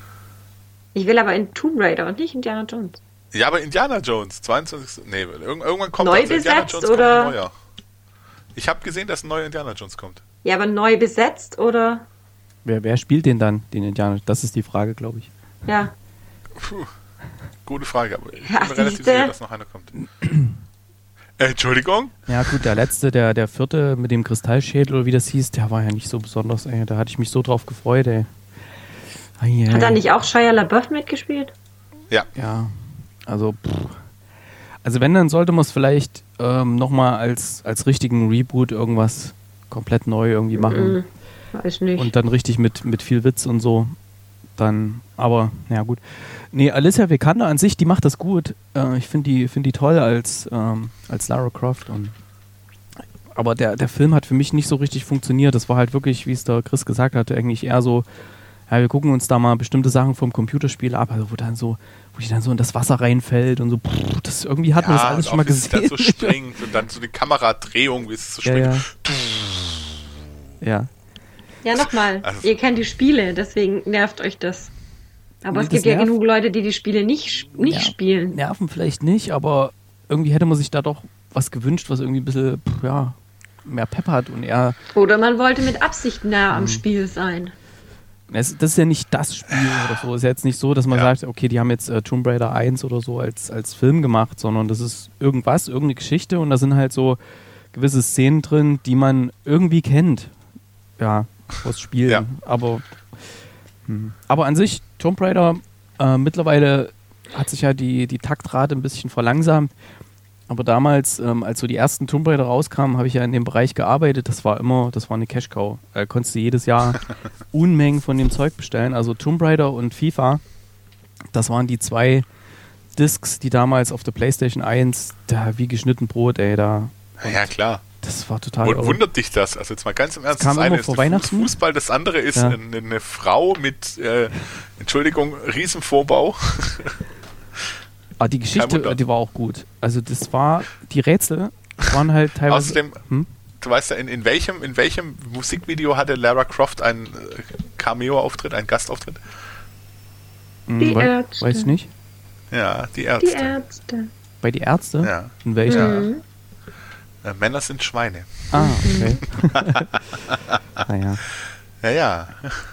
Ich will aber in Tomb Raider und nicht Indiana Jones. Ja, aber Indiana Jones, zweiundzwanzigsten Nee, irgendwann kommt neu also Indiana besetzt Jones oder? kommt ein neuer. Ich habe gesehen, dass ein neuer Indiana Jones kommt. Ja, aber neu besetzt oder? Wer, wer spielt den dann, den Indianer? Das ist die Frage, glaube ich. Ja. Puh, gute Frage, aber ich Ja, bin mir relativ siehste. sicher, dass noch einer kommt. Äh, Entschuldigung? Ja gut, der letzte, der, der vierte mit dem Kristallschädel oder wie das hieß, der war ja nicht so besonders, ey. Da hatte ich mich so drauf gefreut, ey. Ai, ai. Hat da nicht auch Shia LaBeouf mitgespielt? Ja. Ja, also pff. Also wenn, dann sollte man es vielleicht ähm, nochmal als, als richtigen Reboot irgendwas komplett neu irgendwie machen. Mhm. Weiß nicht. Und dann richtig mit, mit viel Witz und so. Dann, aber, ja gut. Nee, Alicia Vikander an sich, die macht das gut. Äh, ich finde die, find die toll als, ähm, als Lara Croft. Und aber der, der Film hat für mich nicht so richtig funktioniert. Das war halt wirklich, wie es der Chris gesagt hatte, eigentlich eher so, ja, wir gucken uns da mal bestimmte Sachen vom Computerspiel ab, also wo dann so, wo die dann so in das Wasser reinfällt und so, pff, das irgendwie hat Ja, man das alles und schon mal auch, wie es gesehen. dann so springt und dann so die Kameradrehung, wie es so ja, springt. ja. ja. Ja, nochmal. Also- Ihr kennt die Spiele, deswegen nervt euch das. Aber Nee, es gibt das ja nervt- genug Leute, die die Spiele nicht, nicht Ja. spielen. Nerven vielleicht nicht, aber irgendwie hätte man sich da doch was gewünscht, was irgendwie ein bisschen, pff, ja, mehr Pep hat und eher, Oder man wollte mit Absicht nah Mhm. am Spiel sein. es, das ist ja nicht das Spiel oder so. Es ist ja jetzt nicht so, dass man Ja. sagt, okay, die haben jetzt äh, Tomb Raider eins oder so als, als Film gemacht, sondern das ist irgendwas, irgendeine Geschichte und da sind halt so gewisse Szenen drin, die man irgendwie kennt. Ja, aus Spielen. Ja. Aber, hm. aber an sich, Tomb Raider, äh, mittlerweile hat sich ja die, die Taktrate ein bisschen verlangsamt. Aber damals, ähm, als so die ersten Tomb Raider rauskamen, habe ich ja in dem Bereich gearbeitet. Das war immer, das war eine Cash-Cow. Da konntest du jedes Jahr Unmengen von dem Zeug bestellen. Also Tomb Raider und FIFA, das waren die zwei Discs, die damals auf der PlayStation eins, da wie geschnitten Brot, ey, da. Ja, klar. Das war total. Und irre. wundert dich das? Also jetzt mal ganz im Ernst, kam das eine immer ist vor eine Weihnachten. Fußball, das andere ist Ja. eine, eine Frau mit, äh, Entschuldigung, Riesenvorbau. Ah, die Kein Geschichte, Wunder. die war auch gut. Also das war, die Rätsel waren halt teilweise. Außerdem, Hm? du weißt ja, in, in, welchem, in welchem Musikvideo hatte Lara Croft einen äh, Cameo-Auftritt, einen Gastauftritt? Hm, Die wei- Ärzte. Weiß ich nicht. Ja, die Die Ärzte. Ärzte. Bei die Ärzte? Ja. In welchem? Mhm. Äh, Männer sind Schweine. Ah, okay. naja. Ja, ja.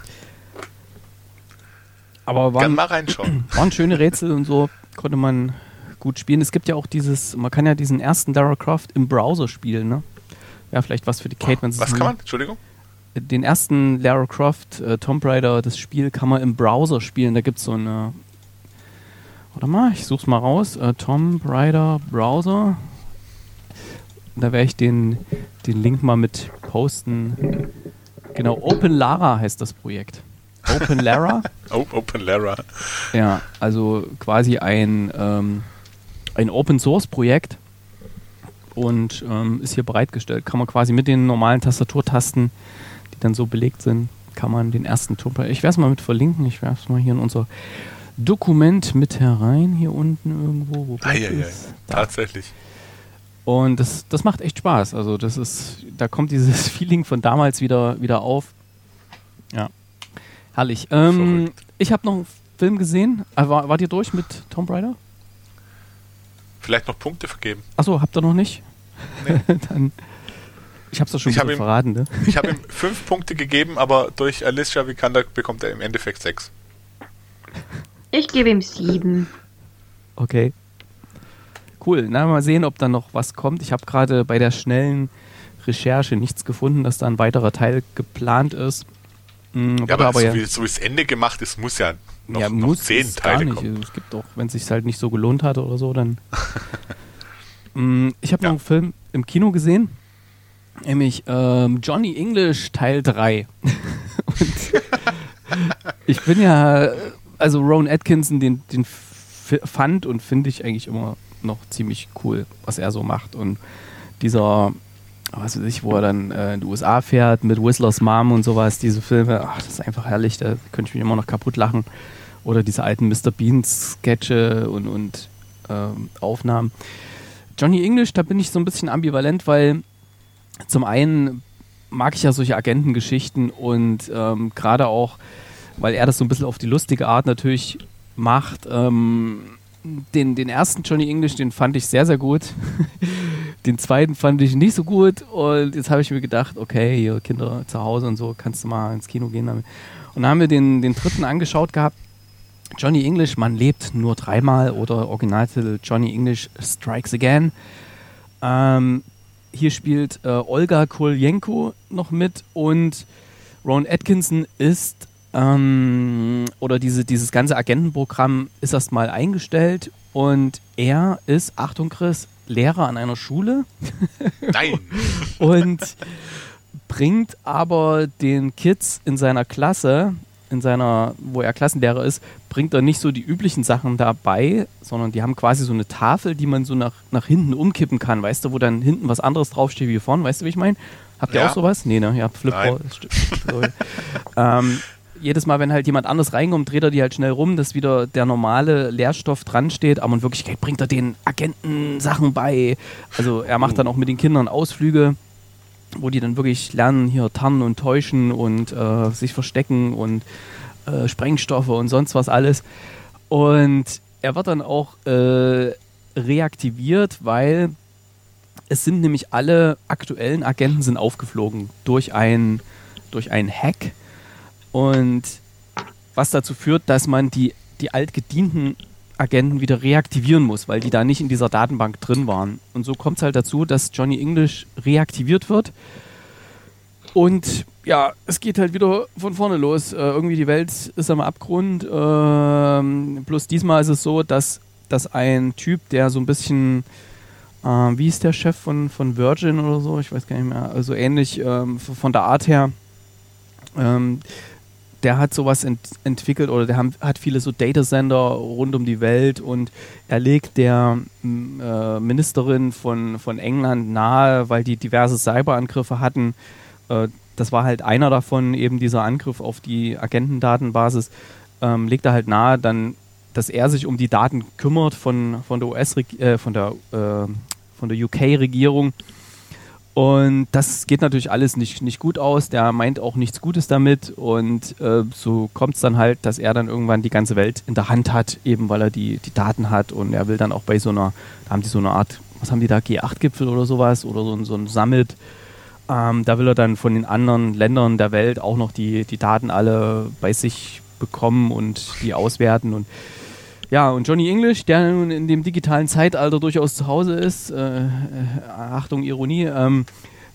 Aber Kann waren, mal reinschauen. waren schöne Rätsel und so, konnte man gut spielen. Es gibt ja auch dieses, man kann ja diesen ersten Lara Croft im Browser spielen, ne? ja, vielleicht was für die Kate, wenn sie es Was kann man? Entschuldigung? Den ersten Lara Croft, äh, Tomb Raider, das Spiel kann man im Browser spielen. Da gibt es so eine. Warte mal, ich such's mal raus. Äh, Tomb Raider Browser. Da werde ich den, den Link mal mit posten. Genau, Open Lara heißt das Projekt. Open Lara. Oh, Open Lara. Ja, also quasi ein, ähm, ein Open Source Projekt und ähm, ist hier bereitgestellt. Kann man quasi mit den normalen Tastaturtasten, die dann so belegt sind, kann man den ersten Tomb Raider. Ich werde es mal mit verlinken. Ich werde es mal hier in unser Dokument mit herein, hier unten irgendwo. Wo ah, ja, ja, da. Tatsächlich. Und das, das macht echt Spaß. Also das ist, da kommt dieses Feeling von damals wieder, wieder auf. Ja, herrlich. Ähm, ich habe noch einen Film gesehen. Äh, war, wart ihr durch mit Tomb Raider? Vielleicht noch Punkte vergeben. Achso, habt ihr noch nicht? Nee. Dann, ich hab's doch schon ich hab ihm, verraten, ne? Ich habe ihm fünf Punkte gegeben, aber durch Alicia Vikander bekommt er im Endeffekt sechs. Ich gebe ihm sieben. Okay. Cool. Na, mal sehen, ob da noch was kommt. Ich habe gerade bei der schnellen Recherche nichts gefunden, dass da ein weiterer Teil geplant ist. Mhm, ja, aber, aber so, ja, wie, so wie das Ende gemacht ist, muss ja noch, ja, noch muss zehn Teile gar kommen. nicht. Es gibt auch, wenn es sich halt nicht so gelohnt hat oder so, dann... Ich habe ja. noch einen Film im Kino gesehen, nämlich ähm, Johnny English Teil drei. Und ich bin ja... Also Rowan Atkinson, den, den f- fand und finde ich eigentlich immer noch ziemlich cool, was er so macht. Und dieser, was weiß ich, wo er dann äh, in die U S A fährt mit Whistlers Mom und sowas, diese Filme, ach, das ist einfach herrlich, da könnte ich mich immer noch kaputt lachen. Oder diese alten Mister Bean-Sketche und, und ähm, Aufnahmen. Johnny English, da bin ich so ein bisschen ambivalent, weil zum einen mag ich ja solche Agentengeschichten und ähm, gerade auch, weil er das so ein bisschen auf die lustige Art natürlich macht. Ähm, den, den ersten Johnny English, den fand ich sehr, sehr gut. Den zweiten fand ich nicht so gut. Und jetzt habe ich mir gedacht, okay, hier Kinder zu Hause und so, kannst du mal ins Kino gehen damit. Und dann haben wir den, den dritten angeschaut gehabt. Johnny English, man lebt nur dreimal oder Originaltitel Johnny English Strikes Again. Ähm, hier spielt äh, Olga Kurylenko noch mit und Rowan Atkinson ist Ähm, oder diese, dieses ganze Agentenprogramm ist erstmal eingestellt und er ist, Achtung Chris, Lehrer an einer Schule. Nein! Und bringt aber den Kids in seiner Klasse, in seiner, wo er Klassenlehrer ist, bringt er nicht so die üblichen Sachen dabei, sondern die haben quasi so eine Tafel, die man so nach, nach hinten umkippen kann, weißt du, wo dann hinten was anderes draufsteht wie vorne, weißt du, wie ich meine? Habt ihr ja. auch sowas? Nee, ne? Ihr habt Flipboard. ähm, jedes Mal, wenn halt jemand anders reinkommt, dreht er die halt schnell rum, dass wieder der normale Lehrstoff dran steht, aber in Wirklichkeit bringt er den Agenten Sachen bei. Also er macht dann auch mit den Kindern Ausflüge, wo die dann wirklich lernen, hier tarnen und täuschen und äh, sich verstecken und äh, Sprengstoffe und sonst was alles. Und er wird dann auch äh, reaktiviert, weil es sind nämlich alle aktuellen Agenten sind aufgeflogen durch ein, durch einen Hack. Und was dazu führt, dass man die, die altgedienten Agenten wieder reaktivieren muss, weil die da nicht in dieser Datenbank drin waren. Und so kommt es halt dazu, dass Johnny English reaktiviert wird. Und ja, es geht halt wieder von vorne los. Äh, irgendwie die Welt ist am Abgrund. Ähm, bloß diesmal ist es so, dass, dass ein Typ, der so ein bisschen, äh, wie ist der Chef von, von Virgin oder so? Ich weiß gar nicht mehr. Also ähnlich ähm, von der Art her. Ähm, der hat sowas ent- entwickelt oder der haben, hat viele so Datacenter rund um die Welt und er legt der äh, Ministerin von, von England nahe, weil die diverse Cyberangriffe hatten. Äh, das war halt einer davon, eben dieser Angriff auf die Agentendatenbasis, ähm, legt er halt nahe, dann, dass er sich um die Daten kümmert von, von der U S, äh, von der, äh, von der U K-Regierung. Und das geht natürlich alles nicht, nicht gut aus. Der meint auch nichts Gutes damit. Und äh, so kommt es dann halt, dass er dann irgendwann die ganze Welt in der Hand hat, eben weil er die, die Daten hat. Und er will dann auch bei so einer, da haben die so eine Art, was haben die da, G acht Gipfel oder sowas oder so, so ein Summit. Ähm, da will er dann von den anderen Ländern der Welt auch noch die, die Daten alle bei sich bekommen und die auswerten. Und ja, und Johnny English, der nun in dem digitalen Zeitalter durchaus zu Hause ist, äh, äh, Achtung, Ironie, ähm,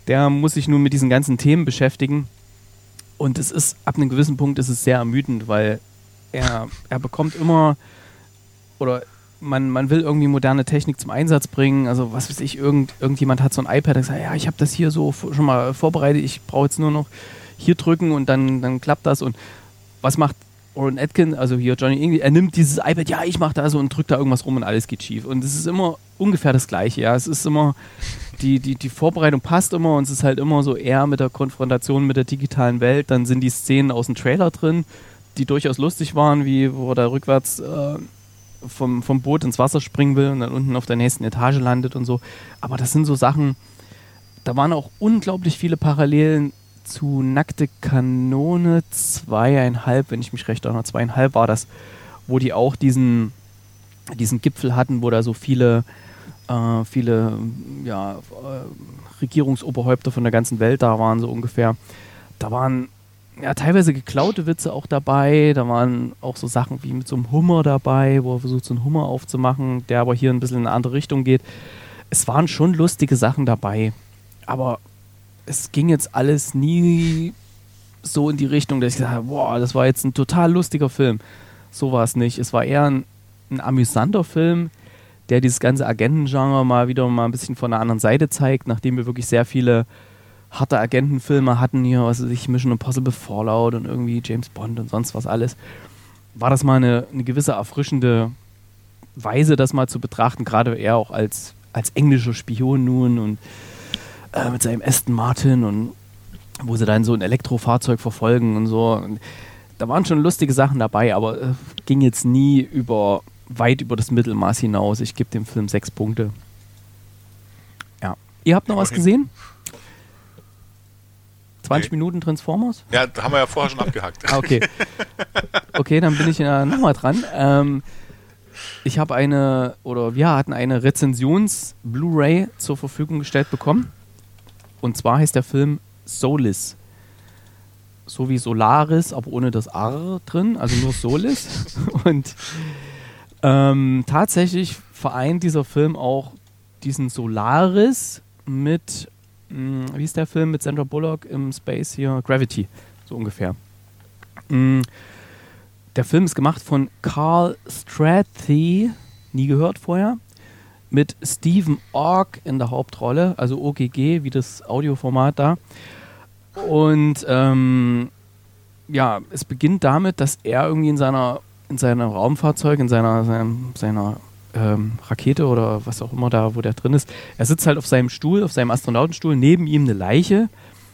der muss sich nun mit diesen ganzen Themen beschäftigen. Und es ist, ab einem gewissen Punkt ist es sehr ermüdend, weil er, er bekommt immer, oder man, man will irgendwie moderne Technik zum Einsatz bringen. Also was weiß ich, irgend, irgendjemand hat so ein iPad, der sagt, ja, ich habe das hier so schon mal vorbereitet, ich brauche jetzt nur noch hier drücken und dann, dann klappt das. Und was macht Rowan Atkin, also hier Johnny English, er nimmt dieses iPad, ja, ich mache da so und drückt da irgendwas rum und alles geht schief. Und es ist immer ungefähr das Gleiche, ja. Es ist immer, die, die, die Vorbereitung passt immer und es ist halt immer so eher mit der Konfrontation mit der digitalen Welt. Dann sind die Szenen aus dem Trailer drin, die durchaus lustig waren, wie wo er da rückwärts äh, vom, vom Boot ins Wasser springen will und dann unten auf der nächsten Etage landet und so. Aber das sind so Sachen, da waren auch unglaublich viele Parallelen zu Nackte Kanone zweieinhalb, wenn ich mich recht erinnere, zweieinhalb war das, wo die auch diesen, diesen Gipfel hatten, wo da so viele, äh, viele ja, äh, Regierungsoberhäupter von der ganzen Welt da waren, so ungefähr. Da waren ja teilweise geklaute Witze auch dabei, da waren auch so Sachen wie mit so einem Hummer dabei, wo er versucht, so einen Hummer aufzumachen, der aber hier ein bisschen in eine andere Richtung geht. Es waren schon lustige Sachen dabei, aber es ging jetzt alles nie so in die Richtung, dass ich gesagt habe, boah, das war jetzt ein total lustiger Film. So war es nicht. Es war eher ein, ein amüsanter Film, der dieses ganze Agentengenre mal wieder mal ein bisschen von der anderen Seite zeigt, nachdem wir wirklich sehr viele harte Agentenfilme hatten hier, was weiß ich, Mission Impossible, Fallout und irgendwie James Bond und sonst was alles. War das mal eine, eine gewisse erfrischende Weise, das mal zu betrachten, gerade er auch als, als englischer Spion nun und Äh, mit seinem Aston Martin und wo sie dann so ein Elektrofahrzeug verfolgen und so. Und da waren schon lustige Sachen dabei, aber äh, ging jetzt nie über weit über das Mittelmaß hinaus. Ich gebe dem Film sechs Punkte. Ja. Ihr habt noch was gesehen? zwanzig Nee. Minuten Transformers? Ja, da haben wir ja vorher schon abgehakt. Ah, okay. Okay, dann bin ich äh, nochmal dran. Ähm, ich habe eine, oder wir hatten eine Rezensions-Blu-ray zur Verfügung gestellt bekommen. Und zwar heißt der Film Solis. So wie Solaris, aber ohne das R drin, also nur Solis. Und ähm, tatsächlich vereint dieser Film auch diesen Solaris mit, mh, wie ist der Film mit Sandra Bullock im Space hier? Gravity, so ungefähr. Mh, der Film ist gemacht von Carl Strathy, nie gehört vorher, mit Stephen Ogg in der Hauptrolle, also O G G, wie das Audioformat da. Und ähm, ja, es beginnt damit, dass er irgendwie in seiner, in seinem Raumfahrzeug, in seiner, seinem, seiner ähm, Rakete oder was auch immer da, wo der drin ist, er sitzt halt auf seinem Stuhl, auf seinem Astronautenstuhl, neben ihm eine Leiche,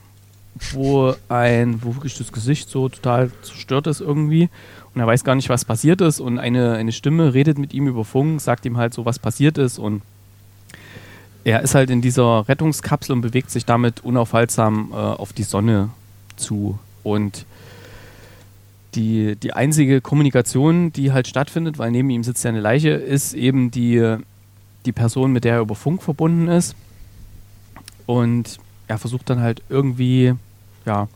wo ein, wo wirklich das Gesicht so total zerstört ist irgendwie. Und er weiß gar nicht, was passiert ist. Und eine, eine Stimme redet mit ihm über Funk, sagt ihm halt so, was passiert ist. Und er ist halt in dieser Rettungskapsel und bewegt sich damit unaufhaltsam äh, auf die Sonne zu. Und die, die einzige Kommunikation, die halt stattfindet, weil neben ihm sitzt ja eine Leiche, ist eben die, die Person, mit der er über Funk verbunden ist. Und er versucht dann halt irgendwie, ja,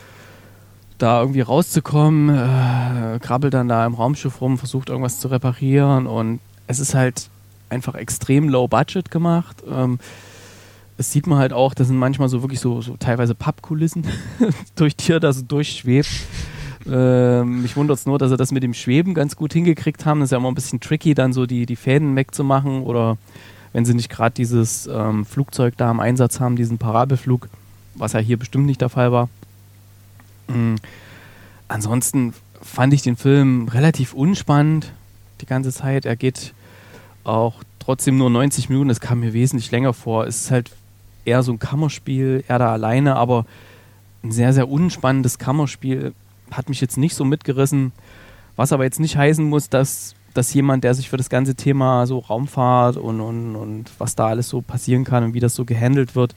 da irgendwie rauszukommen, äh, krabbelt dann da im Raumschiff rum, versucht irgendwas zu reparieren und es ist halt einfach extrem low budget gemacht. Ähm, das sieht man halt auch, das sind manchmal so wirklich so, so teilweise Pappkulissen, durch die er da so durchschwebt. Ähm, mich wundert es nur, dass sie das mit dem Schweben ganz gut hingekriegt haben. Das ist ja immer ein bisschen tricky, dann so die, die Fäden wegzumachen oder wenn sie nicht gerade dieses ähm, Flugzeug da im Einsatz haben, diesen Parabelflug, was ja hier bestimmt nicht der Fall war. Mhm. Ansonsten fand ich den Film relativ unspannend die ganze Zeit. Er geht auch trotzdem nur neunzig Minuten, das kam mir wesentlich länger vor. Es ist halt eher so ein Kammerspiel, er da alleine, aber ein sehr, sehr unspannendes Kammerspiel. Hat mich jetzt nicht so mitgerissen, was aber jetzt nicht heißen muss, dass, dass jemand, der sich für das ganze Thema so Raumfahrt und, und, und was da alles so passieren kann und wie das so gehandelt wird,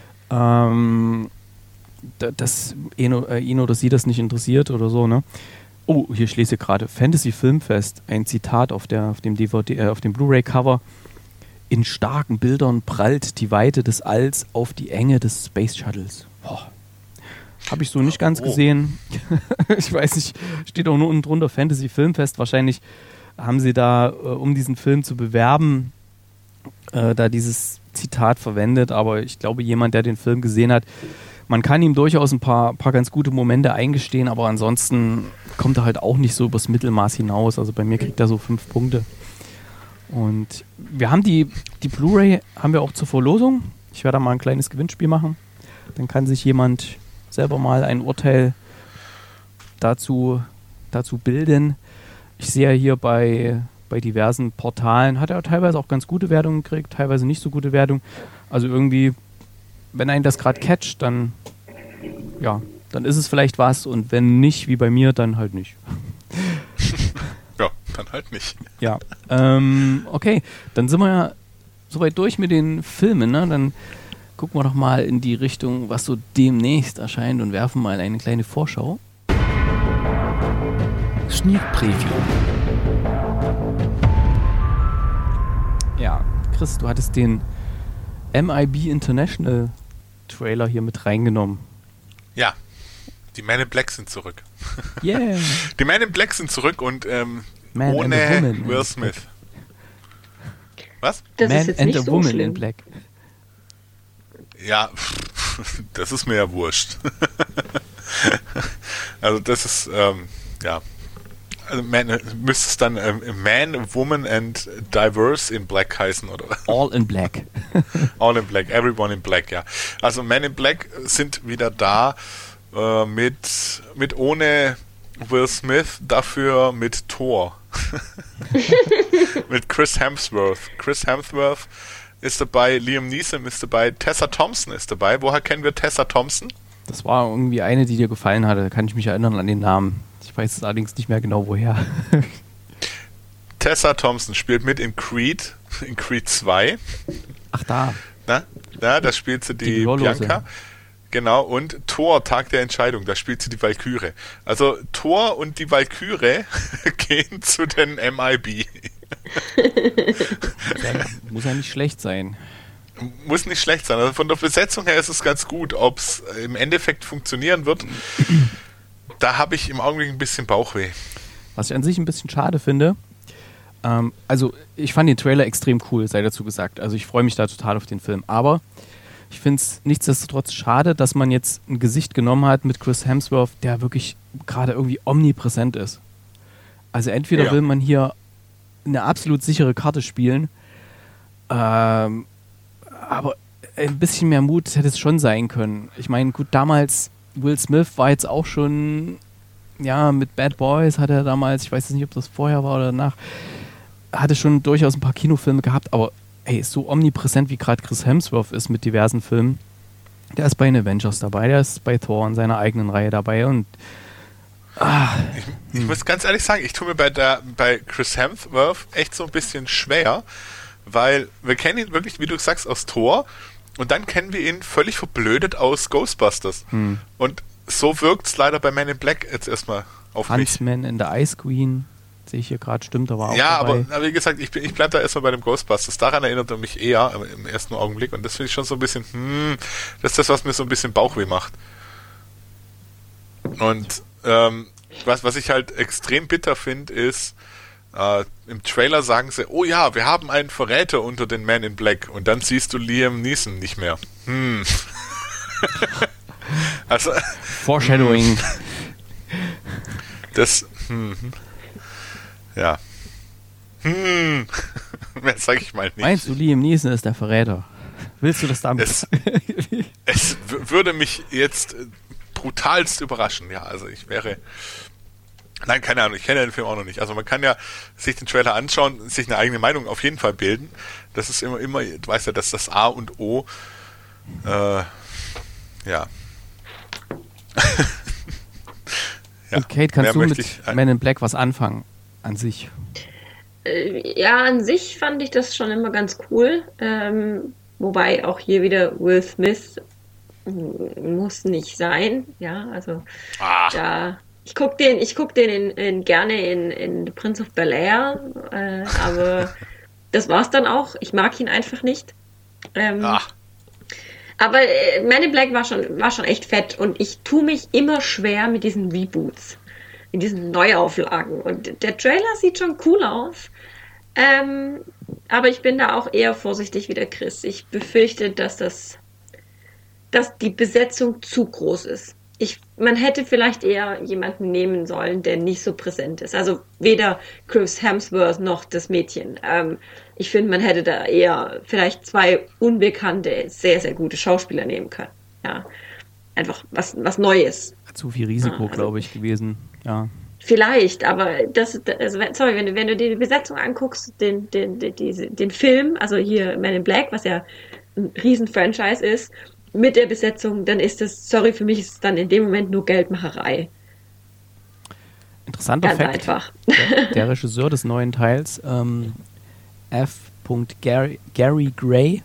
ähm, dass ihn, äh, ihn oder sie das nicht interessiert oder so, ne? Oh, hier schließe ich gerade Fantasy Filmfest, ein Zitat auf, der, auf dem D V D, äh, auf dem Blu-ray-Cover. In starken Bildern prallt die Weite des Alls auf die Enge des Space Shuttles. Boah. Habe ich so nicht ganz oh. gesehen. Ich weiß nicht, steht auch nur unten drunter Fantasy Filmfest. Wahrscheinlich haben sie da, äh, um diesen Film zu bewerben, äh, da dieses Zitat verwendet, aber ich glaube, jemand, der den Film gesehen hat, man kann ihm durchaus ein paar, paar ganz gute Momente eingestehen, aber ansonsten kommt er halt auch nicht so übers Mittelmaß hinaus. Also bei mir kriegt er so fünf Punkte. Und wir haben die, die Blu-ray haben wir auch zur Verlosung. Ich werde da mal ein kleines Gewinnspiel machen. Dann kann sich jemand selber mal ein Urteil dazu, dazu bilden. Ich sehe hier bei, bei diversen Portalen, hat er teilweise auch ganz gute Wertungen gekriegt, teilweise nicht so gute Wertungen. Also irgendwie, wenn einen das gerade catcht, dann, ja, dann ist es vielleicht was und wenn nicht, wie bei mir, dann halt nicht. Ja, dann halt nicht. Ja, ähm, okay, dann sind wir ja soweit durch mit den Filmen, ne? Dann gucken wir doch mal in die Richtung, was so demnächst erscheint und werfen mal eine kleine Vorschau. Sneak Preview. Ja, Chris, du hattest den M I B International Trailer hier mit reingenommen. Ja, die Men in Black sind zurück. Yeah. Die Men in Black sind zurück und ähm, Man ohne Will Smith. Was? Das Man ist jetzt and nicht a so Woman schlimm. in Black. Ja, das ist mir ja wurscht. Also das ist, ähm, ja, also man, müsste es dann ähm, Man, Woman and Diverse in Black heißen, oder? All in Black. All in Black, Everyone in Black, ja. Also Men in Black sind wieder da äh, mit, mit ohne Will Smith, dafür mit Thor. Mit Chris Hemsworth. Chris Hemsworth ist dabei, Liam Neeson ist dabei, Tessa Thompson ist dabei. Woher kennen wir Tessa Thompson? Das war irgendwie eine, die dir gefallen hatte. Da kann ich mich erinnern an den Namen. Ich weiß es allerdings nicht mehr genau, woher. Tessa Thompson spielt mit in Creed, in Creed zwei. Ach, da. Na? Ja, da spielt sie die, Die Glorlose. Bianca. Genau, und Thor, Tag der Entscheidung, da spielt sie die Valkyrie. Also Thor und die Valkyrie gehen zu den M I B. Ja, muss ja nicht schlecht sein. Muss nicht schlecht sein. Also von der Besetzung her ist es ganz gut. Ob es im Endeffekt funktionieren wird, da habe ich im Augenblick ein bisschen Bauchweh. Was ich an sich ein bisschen schade finde, ähm, also ich fand den Trailer extrem cool, sei dazu gesagt. Also ich freue mich da total auf den Film. Aber ich finde es nichtsdestotrotz schade, dass man jetzt ein Gesicht genommen hat mit Chris Hemsworth, der wirklich gerade irgendwie omnipräsent ist. Also entweder Ja. will man hier eine absolut sichere Karte spielen, ähm, aber ein bisschen mehr Mut hätte es schon sein können. Ich meine, gut, damals, Will Smith war jetzt auch schon, ja, mit Bad Boys hat er damals, ich weiß jetzt nicht, ob das vorher war oder danach, hatte schon durchaus ein paar Kinofilme gehabt, aber ey, so omnipräsent wie gerade Chris Hemsworth ist mit diversen Filmen, der ist bei den Avengers dabei, der ist bei Thor in seiner eigenen Reihe dabei und ah, Ich, ich muss ganz ehrlich sagen, ich tue mir bei, der, bei Chris Hemsworth echt so ein bisschen schwer, weil wir kennen ihn wirklich, wie du sagst, aus Thor und dann kennen wir ihn völlig verblödet aus Ghostbusters. hm. Und so wirkt es leider bei Men in Black jetzt erstmal auf mich. Huntsman in the Ice Queen, sehe ich hier gerade, stimmt, da war auch Ja, dabei. aber, aber wie gesagt, ich, bin- ich bleibe da erstmal bei dem Ghostbusters. Daran erinnert er mich eher im ersten Augenblick und das finde ich schon so ein bisschen, hm, das ist das, was mir so ein bisschen Bauchweh macht. Und ähm, was, was ich halt extrem bitter finde, ist, äh, im Trailer sagen sie, oh ja, wir haben einen Verräter unter den Men in Black und dann siehst du Liam Neeson nicht mehr. Hm. Also, Foreshadowing. das, hm, ja. Hm, mehr sage ich mal nicht. Meinst du, Liam Neeson ist der Verräter? Willst du das damit? Es, es w- würde mich jetzt äh, brutalst überraschen, ja, also ich wäre, nein, keine Ahnung, ich kenne den Film auch noch nicht, also man kann ja sich den Trailer anschauen, sich eine eigene Meinung auf jeden Fall bilden, das ist immer, immer, du weißt ja, dass das A und O, äh, ja. Ja, Und Kate, kannst mehr du möchte mit ich- Men in Black was anfangen? An sich. Äh, Ja, an sich fand ich das schon immer ganz cool. Ähm, wobei auch hier wieder Will Smith mm, muss nicht sein. Ja, also Ah, da. Ich guck den, ich guck den in, in, gerne in, in The Prince of Bel-Air, äh, aber das war's dann auch. Ich mag ihn einfach nicht. Ähm, ah, Aber äh, Men in Black war schon, war schon echt fett und ich tue mich immer schwer mit diesen Reboots, mit diesen Neuauflagen. Und der Trailer sieht schon cool aus. Ähm, aber ich bin da auch eher vorsichtig wie der Chris. Ich befürchte, dass das, dass die Besetzung zu groß ist. Ich, man hätte vielleicht eher jemanden nehmen sollen, der nicht so präsent ist. Also weder Chris Hemsworth noch das Mädchen. Ähm, ich finde, man hätte da eher vielleicht zwei unbekannte, sehr, sehr gute Schauspieler nehmen können. Ja, einfach was, was Neues. Zu viel Risiko, ja, also, glaube ich, gewesen. Ja. Vielleicht, aber das, also, sorry, wenn du, wenn du dir die Besetzung anguckst, den, den, den, den, den Film, also hier Man in Black, was ja ein Riesen-Franchise ist, mit der Besetzung, dann ist das, sorry, für mich ist es dann in dem Moment nur Geldmacherei. Interessanter Ganz Fakt. einfach. Der, der Regisseur des neuen Teils, ähm, F. Gary, Gary Gray,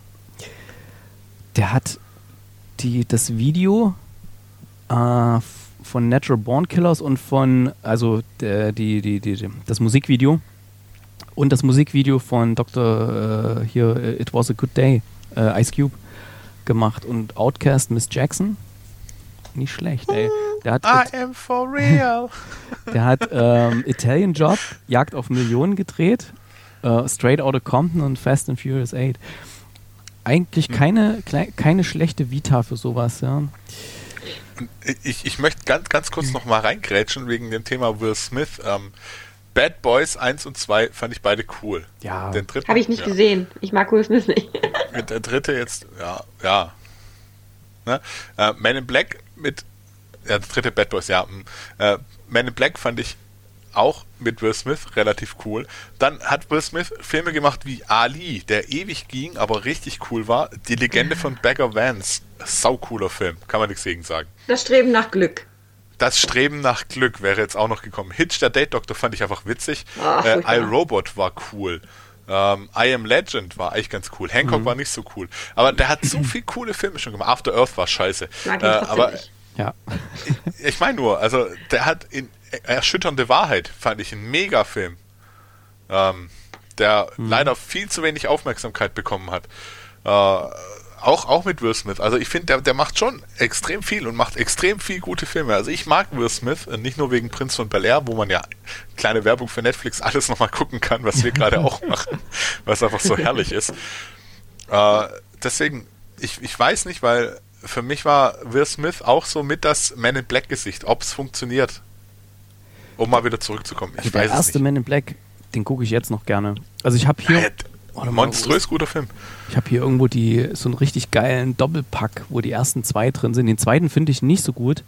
der hat die, das Video äh, von Natural Born Killers und von, also der, die, die, die, das Musikvideo und das Musikvideo von Doktor äh, hier, It Was a Good Day, äh, Ice Cube, gemacht und Outkast, Miss Jackson. Nicht schlecht, ey. Der hat I am for real. Der hat ähm, Italian Job, Jagd auf Millionen gedreht, äh, Straight Outta Compton und Fast and Furious acht. Eigentlich keine, klei- keine schlechte Vita für sowas, ja. Ich, ich möchte ganz, ganz kurz noch mal reingrätschen wegen dem Thema Will Smith. Ähm, Bad Boys eins und zwei fand ich beide cool. Ja. Habe ich nicht ja. gesehen. Ich mag Will Smith nicht. Der dritte jetzt, ja, ja. Ne? Äh, Man in Black mit, ja, der dritte Bad Boys, ja. Äh, Man in Black fand ich auch mit Will Smith relativ cool. Dann hat Will Smith Filme gemacht wie Ali, der ewig ging, aber richtig cool war. Die Legende von Bagger Vance. Sau cooler Film, kann man nichts gegen sagen. Das Streben nach Glück. Das Streben nach Glück wäre jetzt auch noch gekommen. Hitch, der Date Doctor, fand ich einfach witzig. Ach, äh, I, Robot war cool. Ähm, I Am Legend war eigentlich ganz cool. Hancock mhm. war nicht so cool. Aber der hat so viele coole Filme schon gemacht. After Earth war scheiße. Mag äh, aber nicht. Ja. ich, ich meine nur, also der hat in Erschütternde Wahrheit, fand ich einen Megafilm. Ähm, der mhm. leider viel zu wenig Aufmerksamkeit bekommen hat. Äh, Auch, auch mit Will Smith. Also ich finde, der, der macht schon extrem viel und macht extrem viel gute Filme. Also ich mag Will Smith, nicht nur wegen Prinz von Bel-Air, wo man ja kleine Werbung für Netflix alles nochmal gucken kann, was wir gerade auch machen, was einfach so herrlich ist. Äh, deswegen, ich, ich weiß nicht, weil für mich war Will Smith auch so mit das Man in Black Gesicht, ob es funktioniert. Um mal wieder zurückzukommen. Ich also weiß der erste es nicht. Man in Black, den gucke ich jetzt noch gerne. Also ich habe hier... Oh, monströs guter Film. Ich habe hier irgendwo die so einen richtig geilen Doppelpack, wo die ersten zwei drin sind. Den zweiten finde ich nicht so gut.